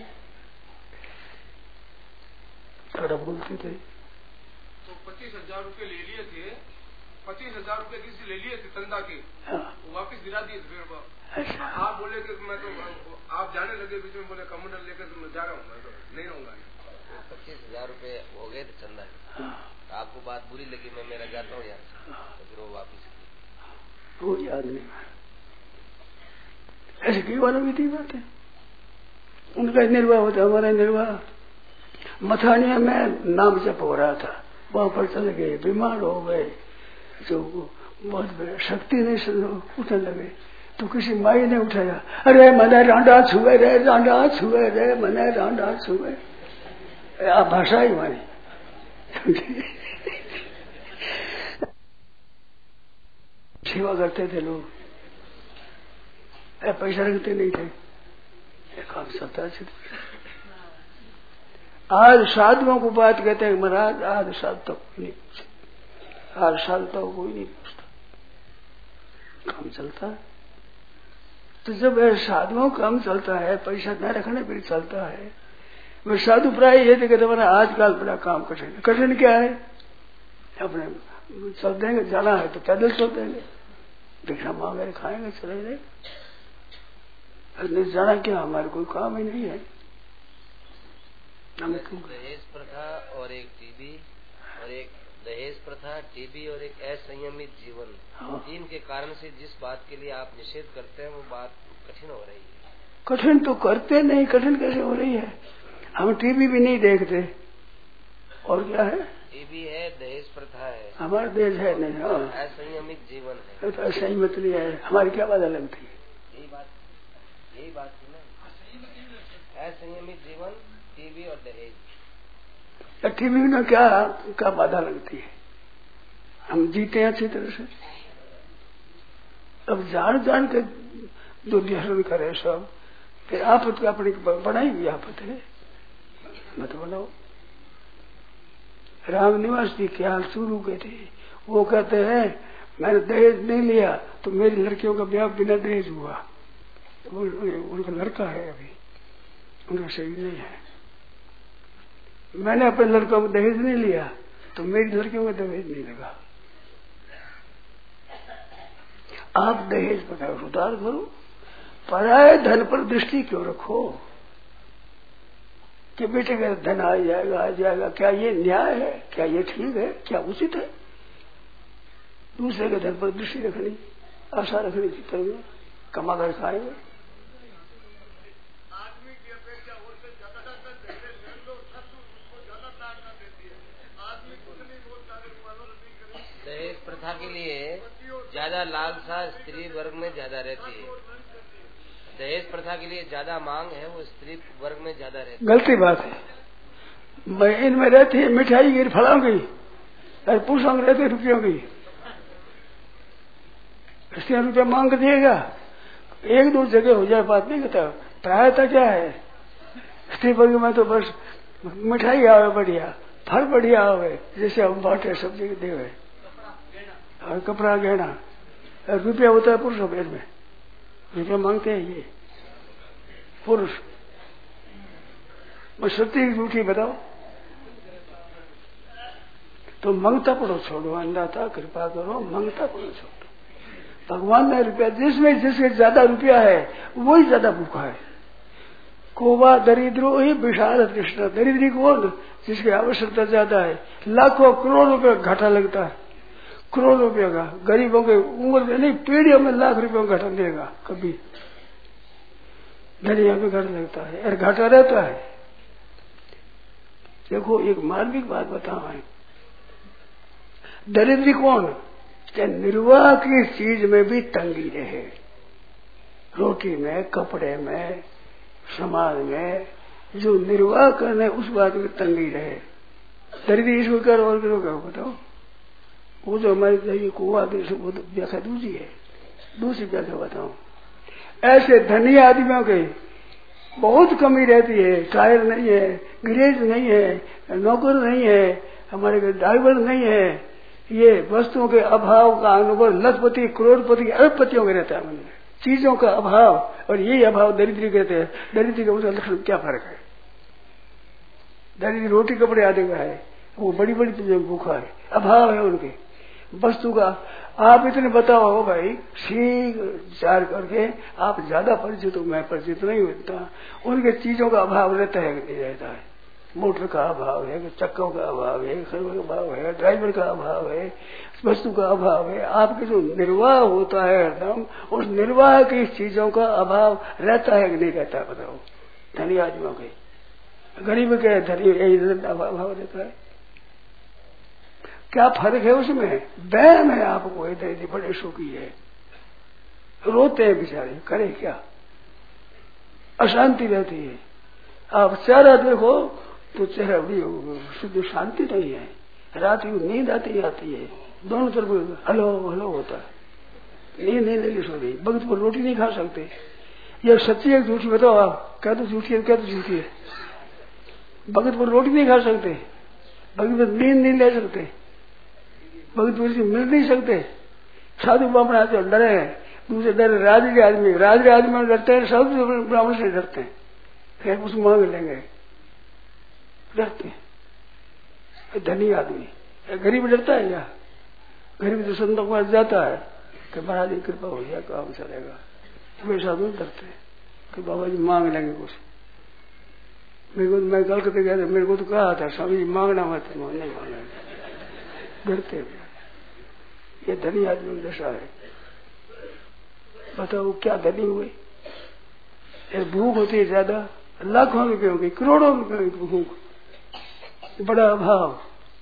थोड़ा बोलते थे। तो 25,000 रुपये ले लिए थे, 25,000 रुपये किसी ले लिए थे चंदा के। हाँ। वापिस दिला दिए थे। फिर अच्छा। आप बोले कि मैं तो आप जाने लगे बीच में, बोले कमंडल लेकर तो मैं जा रहा हूँ, मैं तो नहीं रहूंगा। 25,000 रुपये हो गए थे चंदा। हाँ। तो आपको बात बुरी लगी, मैं मेरा जाता हूँ यहाँ। हाँ। तो फिर वो वापिस वो याद नहीं। ऐसे कई वालों की थी बातें, उनका निर्वाह होता, हमारा निर्वाह। मथानिया में नाम जप हो रहा था, वहां पर चले गए, बीमार हो गए, जो बहुत शक्ति नहीं उठने लगे, तो किसी माई ने उठाया, अरे मने रांडा छुए रे, रांडा छुए रे, मने रांडा छुए। आप भाषा ही मानी। सेवा करते थे लोग, पैसा रखते नहीं थे, काम चलता है। आज साधुओं को बात कहते हैं महाराज, आज साधु तो कोई नहीं पूछता, आज साधु तो कोई नहीं पूछता, काम चलता है। तो जब साधुओं काम चलता है, पैसा न रखने पर चलता है, मैं साधु प्राय ये थे कहते हमारा आजकल बड़ा काम कठिन है। कठिन क्या है? अपने चल देंगे, जाना है तो पैदल चल देंगे, भिक्षा मांगे खाएंगे चले जाएंगे, नहीं जाना क्या, हमारे कोई काम ही नहीं है। दहेज प्रथा और एक टीबी और एक दहेज प्रथा, टीबी और एक असंयमित जीवन, हाँ। तीन के कारण से जिस बात के लिए आप निषेध करते हैं वो बात कठिन हो रही है। कठिन तो करते नहीं, कठिन कैसे हो रही है? हम टीवी भी नहीं देखते। और क्या है? टीबी है, दहेज प्रथा है, हमारा देश है नहीं। हाँ। असंयमित जीवन है। तो असंयमित नहीं है, हमारी क्या बात लगती है? यही बात थी ना, असंयमित जीवन, टीबी और दहेज। टीबी में क्या बाधा लगती है? हम जीते हैं अच्छी तरह से। अब जान के दुर्व्यसन करे सब, फिर आफत का अपनी बनाई हुई आफत है, मत बनाओ। राम निवास जी क्या शुरू के थे, वो कहते हैं मैंने दहेज नहीं लिया तो मेरी लड़कियों का ब्याह बिना दहेज हुआ। उनका लड़का है अभी, उनका शरीर नहीं है। मैंने अपने लड़कों को दहेज नहीं लिया तो मेरी लड़कियों को दहेज नहीं लगा। आप दहेज पर सुधार करो, पराये धन पर दृष्टि क्यों रखो कि बेटे का धन आ जाएगा। क्या ये न्याय है? क्या ये ठीक है? क्या उचित है? दूसरे के धन पर दृष्टि रखनी, आशा रखनी चित्र में, कमा कर खाएंगे। दहेज प्रथा के लिए ज्यादा लालसा स्त्री वर्ग में ज्यादा रहती है। दहेज प्रथा के लिए ज्यादा मांग है, वो स्त्री वर्ग में ज्यादा रहती है। गलती बात है। मैं इनमें रहती है मिठाई गिर फलाओ गई और पूछों रहते रुपयों की, इसलिए रुपया मांग कर दिएगा। एक दो जगह हो जाए बात नहीं कहता। प्रायता क्या है स्त्री वर्ग में? तो बस मिठाई आवे बढ़िया, फल बढ़िया आवे, जैसे हम बांटे सब जगह देवे, और कपड़ा गहना। रुपया होता है पुरुषों पेट में, रुपया मांगते हैं ये पुरुष। मैं सत्य की झूठी बताओ तो मंगता पड़ो छोड़ो, अन्नदाता कृपा करो, मंगता पड़ो छोड़ो। भगवान ने रुपया, जिसमें जिसके ज्यादा रुपया है वही ज्यादा भूखा है। कोवा दरिद्रो ही विशाल तृष्णा। दरिद्री कौन? जिसकी आवश्यकता ज्यादा है, लाखों करोड़ रुपया घाटा लगता है, करोड़ रुपया का। गरीबों के उम्र में नहीं, पीढ़ियों में लाख रुपयों का घाटा देगा कभी, धनिया में घाटा लगता है और घाटा रहता है। देखो एक मार्मिक बात बताओ है, दरिद्री कौन? क्या निर्वाह की चीज में भी तंगी रहे, रोटी में, कपड़े में, समाज में जो निर्वाह करने उस बात में तंगी रहे। दरिद्री इसको कर और करो क्या बताओ? वो जो हमारे चाहिए कुआ देश वो तो व्याख्या दूसरी है, दूसरी व्याख्या बताओ। ऐसे धनी आदमियों के बहुत कमी रहती है, टायर नहीं है, गिरेज नहीं है, नौकर नहीं है, हमारे ड्राइवर नहीं है, ये वस्तुओं के अभाव का अनुभव लखपति, करोड़पति, अरबपतियों के रहता है मन में, चीजों का अभाव। और यही अभाव दरिद्री कहते हैं। दरिद्री का उसका लक्षण क्या फर्क है? दरिद्री रोटी कपड़े आदि का है, वो बड़ी बड़ी चीजों में भूखा है, अभाव है उनके वस्तु का। आप इतने बताओ हो भाई, ठीक विचार करके आप ज्यादा परिचित हो, मैं परिचित नहीं होता। उनके चीजों का अभाव रहता है कि नहीं रहता है? मोटर का अभाव है, चक्कों का अभाव है, खरबे का अभाव है, ड्राइवर का अभाव है, वस्तु का अभाव है। आपके जो निर्वाह होता है हरदम, उस निर्वाह की चीजों का अभाव रहता है कि नहीं रहता है? बताओ। धनी आदमियों के, गरीब के धनी यही अभाव रहता है। क्या फर्क है उसमें? वहम है आपको, इधर बड़े सुखी है, रोते हैं बेचारे, करे क्या? अशांति रहती है। आप चेहरा देखो तो चेहरा भी शुद्ध शांति नहीं है, रात को नींद आती है, दोनों तरफ हलो हलो होता है, नींद नहीं लगी सो रही, भगत पर रोटी नहीं खा सकते। यह सच्ची है झूठी बताओ आप? क्या तो झूठी है, क्या तो झूठी है? भगत पर रोटी नहीं खा सकते, भगत पर नींद नहीं ले सकते, भगत पर मिल नहीं सकते। साधु ब्राह्मण आते डरे हैं, दूसरे डरे राजरी आदमी डरते हैं, साधु ब्राह्मण से डरते हैं, फिर उस मांग लेंगे, डरते हैं। धनी आदमी, गरीब डरता है क्या? गरीब तो संतों के पास जाता है कि महाराज की कृपा हो जाए, काम चलेगा। वे साधु डरते हैं कि बाबा जी मांग लेंगे कुछ। मैं कलकत्ते गया था, मेरे को तो कहा था स्वामी जी मांगना मत, नहीं मांगा, डरते हैं। ये धनी आदमी दशा है। बताओ क्या धनी हुए? भूख होती है ज्यादा, लाखों रुपयों की, करोड़ों रुपयों की भूख, बड़ा अभाव।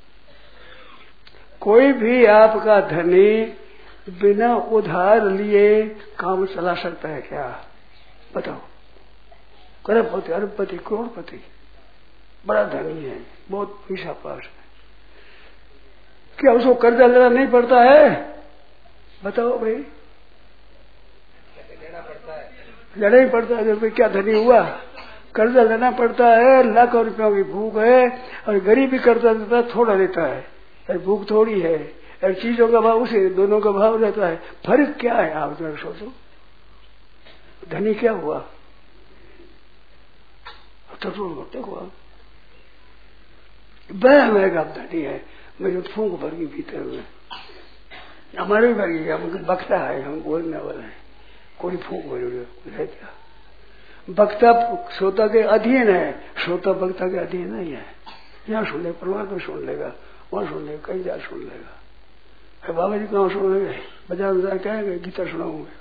कोई भी आपका धनी बिना उधार लिए काम चला सकता है क्या? बताओ। करोड़पति, अरबपति, करोड़पति, बड़ा धनी है, बहुत पैसा पास है, क्या उसको कर्जा लेना नहीं पड़ता है? बताओ भाई। लेना ही पड़ता है। जब क्या धनी हुआ, कर्जा लेना पड़ता है, लाखों रुपयों की भूख है, और गरीबी कर्जा देता है, थोड़ा लेता है, और भूख थोड़ी है, और चीजों का भाव उसे, दोनों का भाव रहता है। फर्क क्या है आप जरा सोचो। धनी क्या हुआ? तो देखो आप, वह मेरा धनी है, मेरे फूंक भर के भीतर में, हमारे भी भर गया, हम बक्ता है, हम बोलने वाला है, कोई फूंक भर है क्या? वक्ता श्रोता के अधीन है, श्रोता वक्ता के अधीन नहीं है। यहाँ सुन लेगा, परमात्मा सुन लेगा, वहां सुन लेगा, कई बार सुन लेगा। बाबा जी कहाँ सुनेंगे? बाजार में जाकर कहेंगे गीता सुनाऊंगे,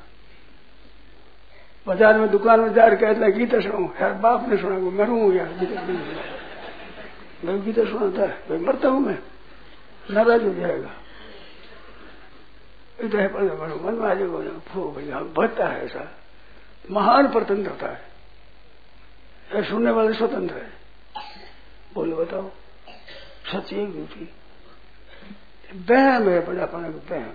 बाजार में दुकान में जाकर कहते हैं गीता सुनाऊं, यार बाप ने सुना, मरूंगा यार, गीता सुनाता है, भाई मरता हूं मैं, नाराज हो जाएगा, मन में आ जाएगा, बढ़ता है। ऐसा महान स्वतंत्रता है, सुनने वाले स्वतंत्र है। बोलो बताओ, सच एक झूठी? वहम है, बड़ापन वहम।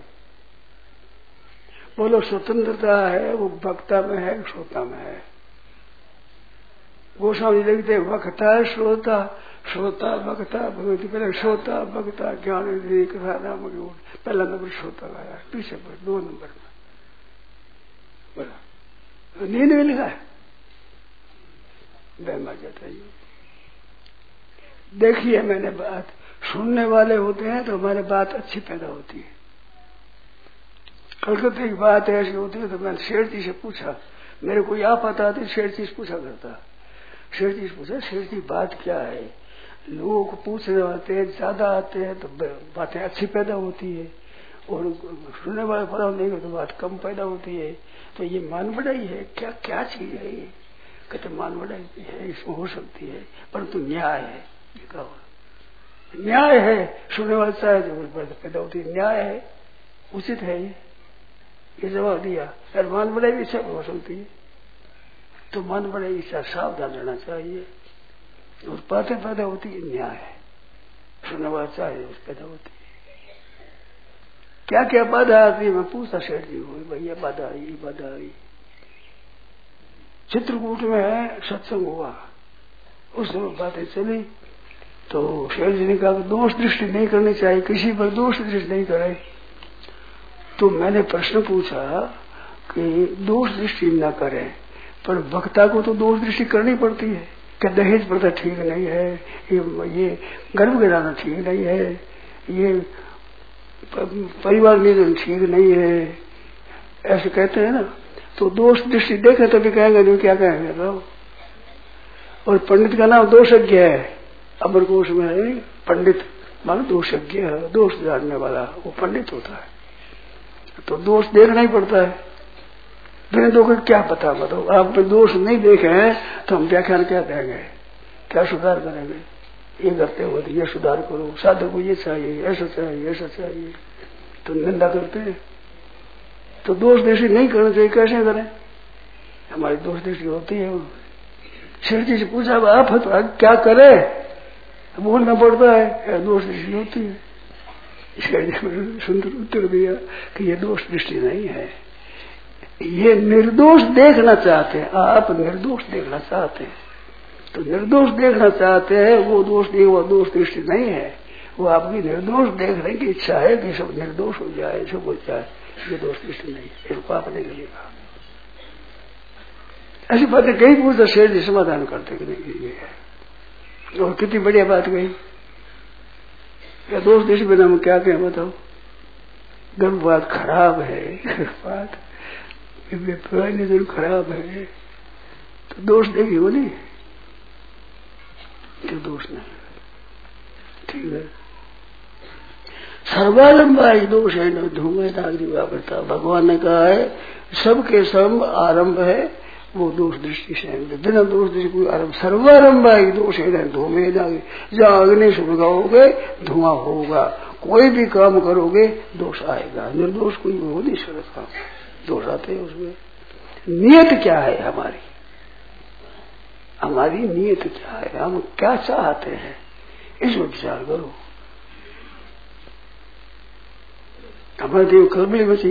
बोलो स्वतंत्रता है, वो वक्ता में है, श्रोता में है। गोस्वामी लिखते हैं वक्ता श्रोता, श्रोता वक्ता, भगवती पहले श्रोता वक्ता ज्ञान कथा नाम, पहला नंबर श्रोता का आया, पीछे पर 2 नंबर में बोला, नींद में लिखा है, बहमा जाता है। देखिए मैंने बात, सुनने वाले होते हैं तो हमारी बात अच्छी पैदा होती है। कलकत्ते की बात ऐसी होती है तो मैंने शेर जी से पूछा, मेरे को आप आता तो शेर जी से पूछा करता। शेर जी से पूछा, शेर जी बात क्या है? लोग पूछने आते हैं, ज्यादा आते हैं तो बातें अच्छी पैदा होती है, और सुनने वाले पड़ा नहीं तो बात कम पैदा होती है। तो ये मान बढ़ाई है क्या? क्या चीज है ये? कहते मान बढ़ाई है, इसमें हो सकती है, परंतु न्याय है। ये कहा न्याय है, सुनने वाले चाहे जो पैदा होती है, न्याय है, उचित है ये जवाब दिया। अगर मान बढ़ाई भी इच्छा हो सकती है तो मान बढ़ाई इच्छा सावधान रहना चाहिए, और बातें पैदा होती है, न्याय है, सुनने वाला चाहे उस पैदा होती है। क्या क्या बाधा आती है? मैं पूछता शेठ जी को, भैया बाधा आई, बाधा आई। चित्रकूट में सत्संग हुआ, उस समय बातें चली तो शेठ जी ने कहा दोष दृष्टि नहीं करनी चाहिए, किसी पर दोष दृष्टि नहीं करे। तो मैंने प्रश्न पूछा कि दोष दृष्टि न करें, पर वक्ता को तो दोष दृष्टि करनी पड़ती है कि दहेज प्रथा ठीक नहीं है, ये गर्भ गिराना ठीक नहीं है, ये परिवार नियोजन ठीक नहीं है, ऐसे कहते हैं ना। तो दोष दृष्टि देखे तभी कहेंगे, नहीं क्या कहेंगे तो। और पंडित का नाम दोषज्ञ है, अमरकोश में है पंडित, मानो दोषज्ञ है, दोष जानने वाला, वो पंडित होता है। तो दोष देखना ही पड़ता है, बिना दो क्या पता बताओ। आप दोष नहीं देखे हैं तो हम व्याख्यान क्या देंगे, क्या सुधार करेंगे? ये करते हो तो ये सुधार करो, साधक को ये चाहिए, ऐसा चाहिए, ऐसा चाहिए, तो निंदा करते हैं। तो दोष दृष्टि नहीं करना चाहिए, कैसे करें? हमारी दोष दृष्टि होती है। शेर जी से पूछा आप तो क्या करे, बोलना पड़ता है, दोष दृष्टि होती है। शेर जी ने सुंदर उत्तर दिया कि ये दोष दृष्टि नहीं है, ये निर्दोष देखना चाहते हैं। आप निर्दोष देखना चाहते हैं तो निर्दोष देखना चाहते हैं, वो दोष नहीं, वो दोष दृष्टि नहीं है, वो आपकी निर्दोष देखने की इच्छा है कि सब निर्दोष हो जाए, सब हो जाए, ये दोष दृष्टि नहीं है, इसको आपने करेगा। ऐसी बातें कई पूछता शेर जी समाधान करते कि नहीं। और कितनी बढ़िया बात कही, क्या दोष दृष्टि बिना में क्या कहें बताओ? गर्भ बात खराब है, बात निधन खराब है, तो दोष देखी वो नहीं, तो दोष नहीं, ठीक है। सर्वालंबाई दोष है न धूमे नागरी वापरता। भगवान ने कहा है सबके सब आरंभ है वो दोष दृष्टि से, बिना दोष दृष्टि कोई आरंभ। सर्वालंबाई दोष है न धूमे नागरी, जहाँ अग्नि सुलगाओगे धुआं होगा, कोई भी काम करोगे दोष आएगा, निर्दोष कोई हो नहीं सकता, दोष आते हैं उसमें। नियत क्या है हमारी, हमारी नियत क्या है, हम क्या चाहते हैं, इसमें विचार करो। हमारे देव कर्मली बची,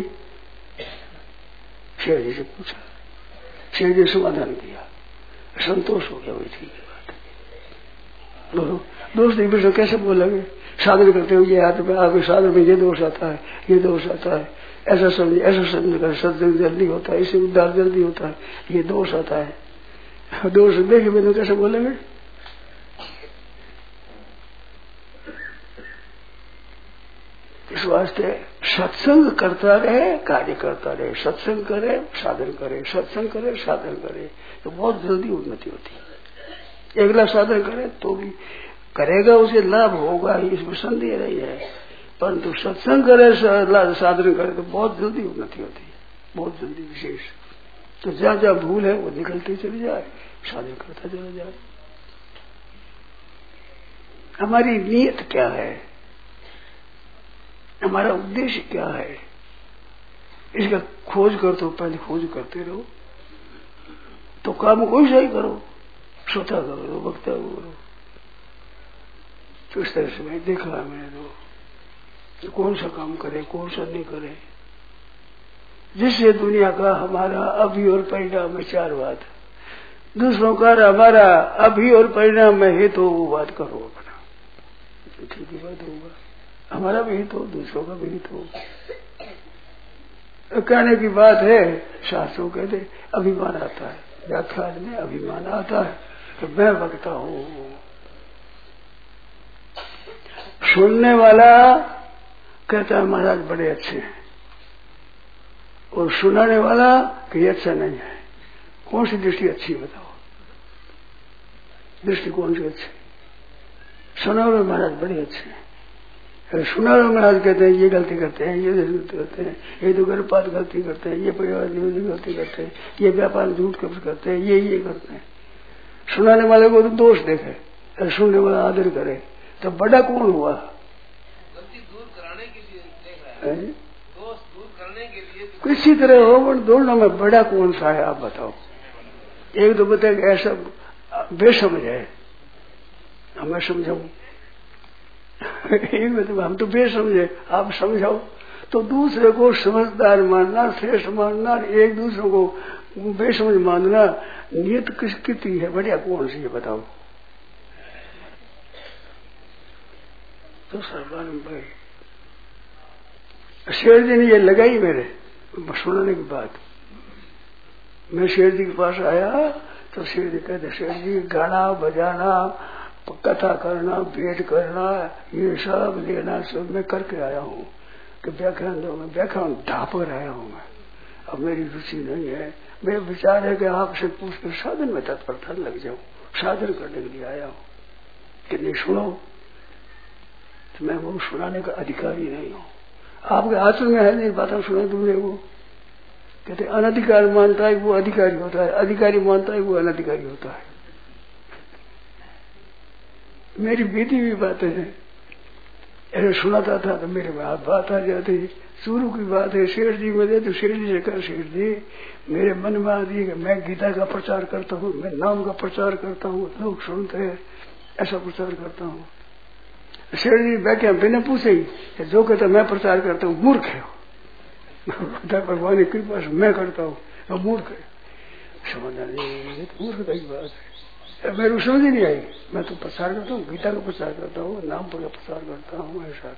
शेर जी से पूछा, शेर जी समाधान किया, संतोष हो गया, वही ठीक है बात। दोष नहीं फिर कैसे बोलेंगे? साधन करते हुए हाथ में आपके साधन में ये दोष आता है, ये दोष आता है, ऐसा समझ कर सत्संग जल्दी होता है, इससे उद्धार जल्दी होता है, ये दोष आता है। दोष देखे बिना कैसे बोलेंगे? इस वास्ते सत्संग करता रहे, कार्य करता रहे, सत्संग करे साधन करे, सत्संग करे साधन करे, तो बहुत जल्दी उन्नति होती है। अगला साधन करे तो भी करेगा, उसे लाभ होगा, इसमें संदेह नहीं है, परंतु सत्संग करे साधन करे तो बहुत जल्दी उन्नति होती है, बहुत जल्दी विशेष। तो जहाँ जहाँ भूल है वो निकलती चली जाए, साधन करता चला जाए। हमारी नीयत क्या है, हमारा उद्देश्य क्या है, इसका खोज कर, तो पहले खोज करते रहो, तो काम कोई सा ही करो, स्वतः करो, वक्ता करो। तो इस तरह से मैं देखा मैंने तो कौन सा काम करे, कौन सा नहीं करे, जिससे दुनिया का हमारा अभी और परिणाम में चार बात, दूसरों का हमारा अभी और परिणाम में हित हो, वो बात करो अपना, ठीक ही बात होगा। हमारा भी हित हो, दूसरों का भी हित हो। कहने की बात है, शास्त्रों कहते अभिमान आता है, व्याख्यान में अभिमान आता है कि मैं वक्ता हूँ। सुनने वाला कहता है महाराज बड़े अच्छे हैं, और सुनाने वाला कि ये अच्छा नहीं है। कौन सी दृष्टि अच्छी बताओ? दृष्टि कौन सी अच्छी? सुना वाले महाराज बड़े अच्छे हैं, सुना वाले महाराज कहते हैं ये गलती करते हैं, ये गलती करते हैं, ये तो गर्भपात गलती करते हैं, ये परिवार गलती करते हैं, ये व्यापार झूठ कब्ज करते हैं, ये करते हैं। सुनाने वाले को तो दोष देखे, सुनने वाला आदर करे, तो बड़ा कौन हुआ? गलती दूर कराने के लिए देख रहा है, दोष दूर करने के लिए किसी तरह हो, पर दोनों में बड़ा कौन सा है आप बताओ? एक तो बताए ऐसा बेसमझ है, हमें समझाओ। एक मतलब हम तो बेसमझे, आप समझाओ। तो दूसरे को समझदार मानना, श्रेष्ठ मानना, एक दूसरे को बेसमझ मानना, नियत किसकी है? बढ़िया कौन सी है बताओ? तो सरदार भाई शेर जी ने ये लगाई मेरे सुनाने की बात। मैं शेर जी के पास आया तो शेर जी कहते, शेर जी गाना बजाना, कथा करना, भेंट करना, ये सब लेना सब मैं करके आया हूँ कि व्याख्यान दो, मैं व्याख्यान ढाप कर आया हूँ मैं। अब मेरी रुचि नहीं है, मेरा विचार है कि आपसे पूछ कर साधन में तत्परता लग जाऊं, साधन करने के लिए आया हूँ कि नहीं सुनो। तो मैं वो सुनाने का अधिकारी नहीं हूँ, आपके हाथ में है नहीं बातें सुना दूंगे। वो कहते अनधिकारी मानता है वो अधिकारी होता है, अधिकारी मानता है वो अनधिकारी होता है। मेरी बीती हुई बातें हैं, ऐसे सुनाता था तो मेरे में बात आ जाती। शुरू की बात है, शेर जी में दे तो शेर जी से कहा, शेर जी मेरे मन में आती है कि मैं गीता का प्रचार करता हूँ, मैं नाम का प्रचार करता हूँ, लोग सुनते हैं, ऐसा प्रचार करता हूँ। शेर जी बैठे बिना पूछे ही जो कहता मैं प्रचार करता हूँ मूर्ख है, भगवान की कृपा से मैं करता हूँ, वो मूर्ख है। समझना नहीं, ये तो मूर्ख की बात है, मेरे समझ ही नहीं आई। मैं तो प्रचार करता हूँ, गीता का प्रचार करता हूँ, नाम पर प्रचार करता हूँ, ऐसा।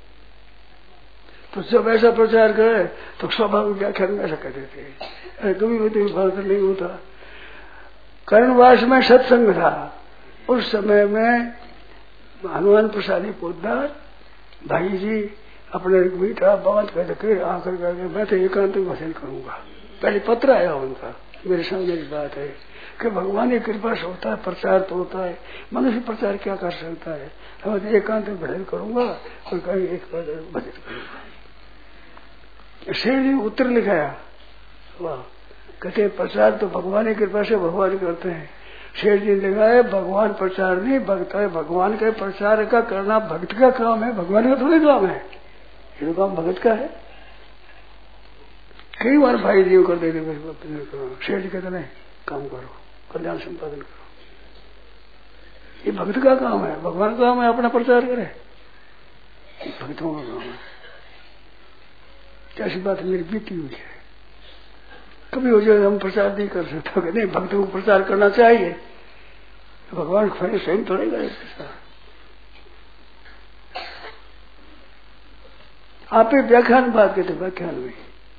तो जब ऐसा प्रचार करे तो स्वाभाविक व्याख्यान में ऐसा कहते थे, कभी भी बात नहीं होता। कर्णवास में सत्संग था, उस समय में हनुमान प्रसादी पोदार भाई जी अपने मीठा बात कहते आकर करके मैं तो एकांत भजन करूंगा। पहले पत्र आया उनका, मेरे सामने की बात है कि भगवान की कृपा से होता है, प्रचार तो होता है, मनुष्य प्रचार क्या कर सकता है। मैं तो एकांत भजन करूंगा और कहीं एक भजन करूंगा। शेर जी उत्तर लिखाया, वाह, कहते प्रचार तो भगवान की कृपा से भगवान करते हैं। शेर जी लिखाए भगवान प्रचार नहीं, भक्त है। भगवान के प्रचार का करना भक्त का काम है, भगवान का थोड़ी काम है। ये तो काम भगत का है। कई बार भाई जी कर देते करो, शेर जी कहते नहीं काम करो, कल्याण संपादन करो, ये भक्त का काम है। भगवान का काम है अपना प्रचार करे, भक्तों का काम है। कैसी बात मेरी बीती हुई है, कभी हो जाए हम प्रचार नहीं कर सकते, नहीं भक्तों को प्रचार करना चाहिए। भगवान खड़े स्वयं थोड़े करे प्रचार, आप ही व्याख्यान बात कहते, व्याख्यान में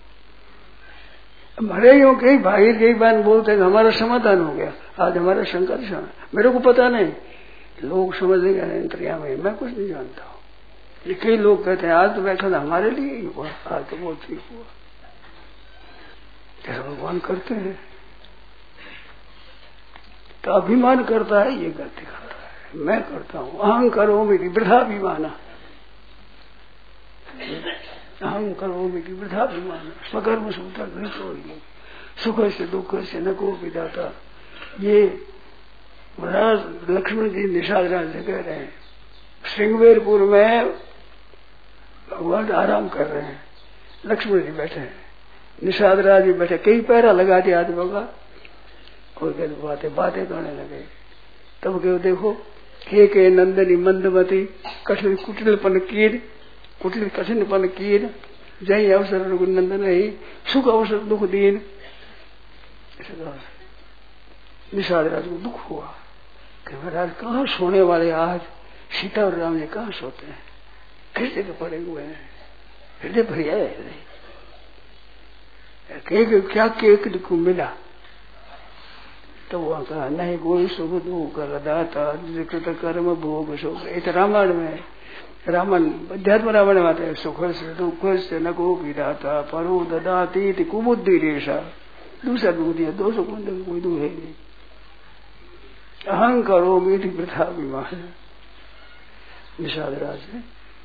भले ही हो कई भाई कई बार बोलते हैं हमारा समाधान हो गया, आज हमारा संघर्ष है। मेरे को पता नहीं, लोग समझेंगे अंतर्यामी में, मैं कुछ नहीं जानता हूँ। कई लोग कहते हैं आज तो व्याख्यान हमारे लिए ही हुआ, आज तो बहुत ठीक हुआ। जैसा भगवान करते हैं तो अभिमान करता है, ये गलती करता है। मैं करता हूँ, अहंकार हो मेरी वृद्धाभिमान, अहंकार हो मेरी वृद्धाभिमान, स्वकर्म सूत्र नहीं, सुख से दुख से न को विदाता। ये महाराज लक्ष्मण जी निषाद राज से कह रहे हैं, श्रृंगवेरपुर में भगवान आराम कर रहे हैं, लक्ष्मण जी बैठे हैं, निषाद राज भी बैठे, कई पैरा लगा दिया आदमियों का, और बातें करने लगे। तब क्यों देखो के नंदनी मंदमती कठिन कुटिलपन कीर, कुटिल कठिनपन कीर, जय अवसर नंदन ही सुख अवसर दुख दीन। निषाद राज को दुख हुआ कि महाराज कहाँ सोने वाले, आज सीता और राम जी कहाँ सोते हैं, किस जगह पड़े हुए हैं, हृदय भरिया है हृदय। क्या केक को मिला तो वहां कहा नहीं कोई सुख दुख दाता कृत कर्म भोग शोक। रामायण में रामन अध्यात्म रावण माता है सुख से दुख से न को पीड़ाता परो ददाती कुबुद्धि रेशा दूसरा दुख दिया 200 कुंड कोई दुख है नहीं अहंकारो मीठी प्रथा विमान निषाद राज है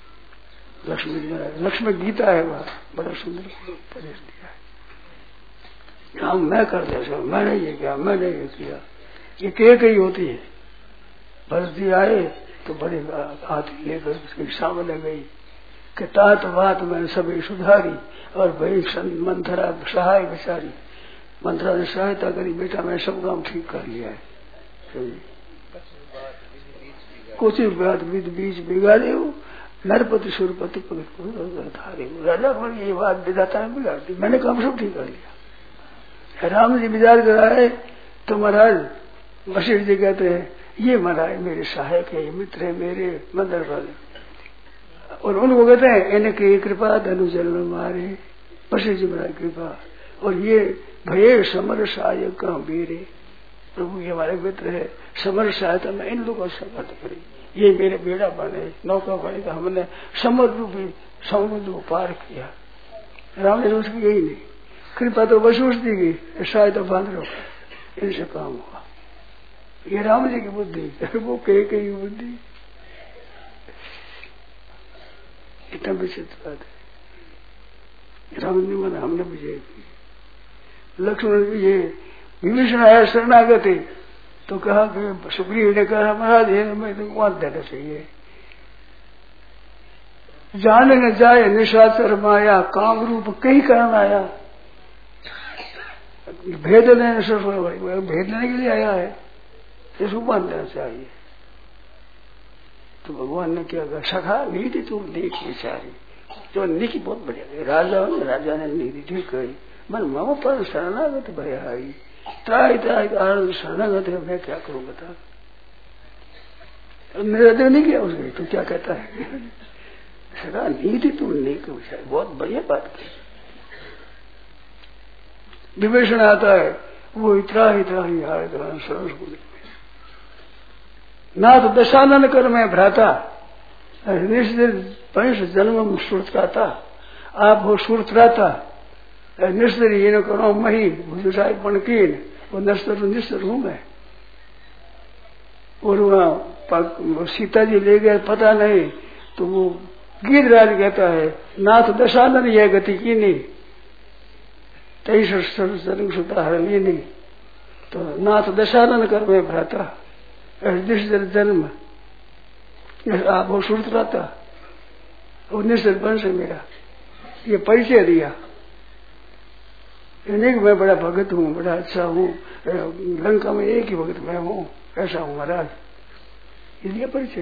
लक्ष्मी गीता है वह बड़ा सुंदर उपदेश दिया है। हम मैं कर दे मैंने ये किया मैंने ये किया ये कई होती है भरती आए तो बड़े हाथी लेकर उसके सामने गई कि तात बात मैंने सभी सुधारी और भाई मंथरा सहाय बेचारी मंथरा ने सहायता करी बेटा मैं सब काम ठीक कर लिया है कुछ बात विद बीच बिगाड़े हो नरपति सुरपति धारे राजा को ये बात विधाता ने बिगाड़ दी मैंने काम सब ठीक कर लिया। राम जी विचार कराए तो महाराज वशिष्ठ जी कहते हैं ये महाराज मेरे सहायक है ये मित्र है मेरे मंदिर वाले और उनको कहते हैं इनकी कृपा धनु जन्म मारे वशिष्ठ जी महाराज कृपा और ये भये समर सहायक वीर प्रभु ये हमारे मित्र है समर सहायता में इन लोगों से बात करी ये मेरे बेड़ा बने नौका बने तो हमने समर रूपी समुद्र को पार किया। राम ने उसकी यही नहीं कृपा तो वशिष्ठ जी की सहायता बांध लो इनसे काम हुआ ये राम जी की बुद्धि वो कई बुद्धि इतना विचित्र बात है। राम ने माना हमने विजय की लक्ष्मण विजय विभीषण आया शरणागति तो कहा कि सुग्रीव ने कहा महाराज मैं तो मान देना चाहिए जाने न जाए निशाचर माया काम रूप कई कारण आया भेद लेने से भेद लेने के लिए आया है इसको मान देना चाहिए। तो भगवान ने क्या कहा सखा नीति तुम देख विचारी तो नीति बहुत बढ़िया राजा ने नीति ठीक कही मन मामा पर शरणागत भयाई त्राई त्राई कारण शरणागत है मैं क्या करूं बता निरादर नहीं किया उसने तो क्या कहता है सका नीति तुम नहीं विचारी बहुत बढ़िया बात की। विभीषण आता है वो इतना ही हारे सरस बोले नाथ दशानन कर मैं भ्राता निश्चित पंच जन्म सुरत्राता आप हो सुरत्राता निश्चित ये न करो मही भुजाई पणकीन वो निश्चित हूं मैं और वहां सीता जी ले गए पता नहीं तो वो गिरिराज कहता है नाथ दशानन यह गति की नहीं 23 जन्म सुता हर ली नहीं तो नाथ दशानन कर मैं भ्राता जन्म आप वो सुरत रहता और निश्चित वंश मेरा ये परिचय दिया नहीं कि मैं बड़ा भगत हूँ बड़ा अच्छा हूँ लंका में एक ही भगत मैं हूँ ऐसा हूँ महाराज ये दिया परिचय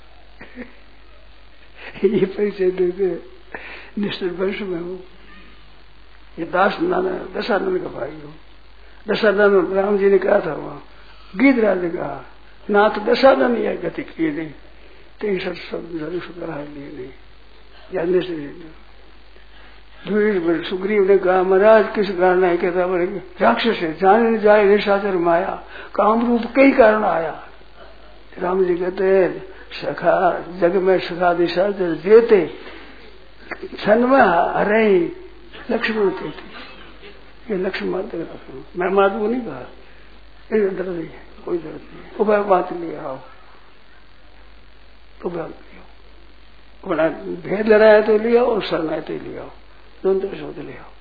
ये परिचय देते निश्चित वंश में हूँ ये दशानंद का भाई हूँ। दशानंद राम जी ने कहा था वहाँ गिरिराज ने कहा नाथ दशानंद यह गति की नहीं 63 जरूर सुधार लिए नहीं जानने से सुग्रीव ने कहा महाराज किस कारण है कहता बोले राक्षस है जाने न जाए निशाचर माया काम रूप कई कारण आया। राम जी कहते हैं सखा जग में सखा निशाचर जेते क्षण में हरे लक्ष्मण कहते ये लक्ष्मण मारते मैं मारू नहीं कहा ये दर्द नहीं है कोई दर्द नहीं उपाय बात ले आओ उपाय बड़ा भेद लड़ाया तो लिया और शरणाए तो लिया दोनों तरह से ले आओ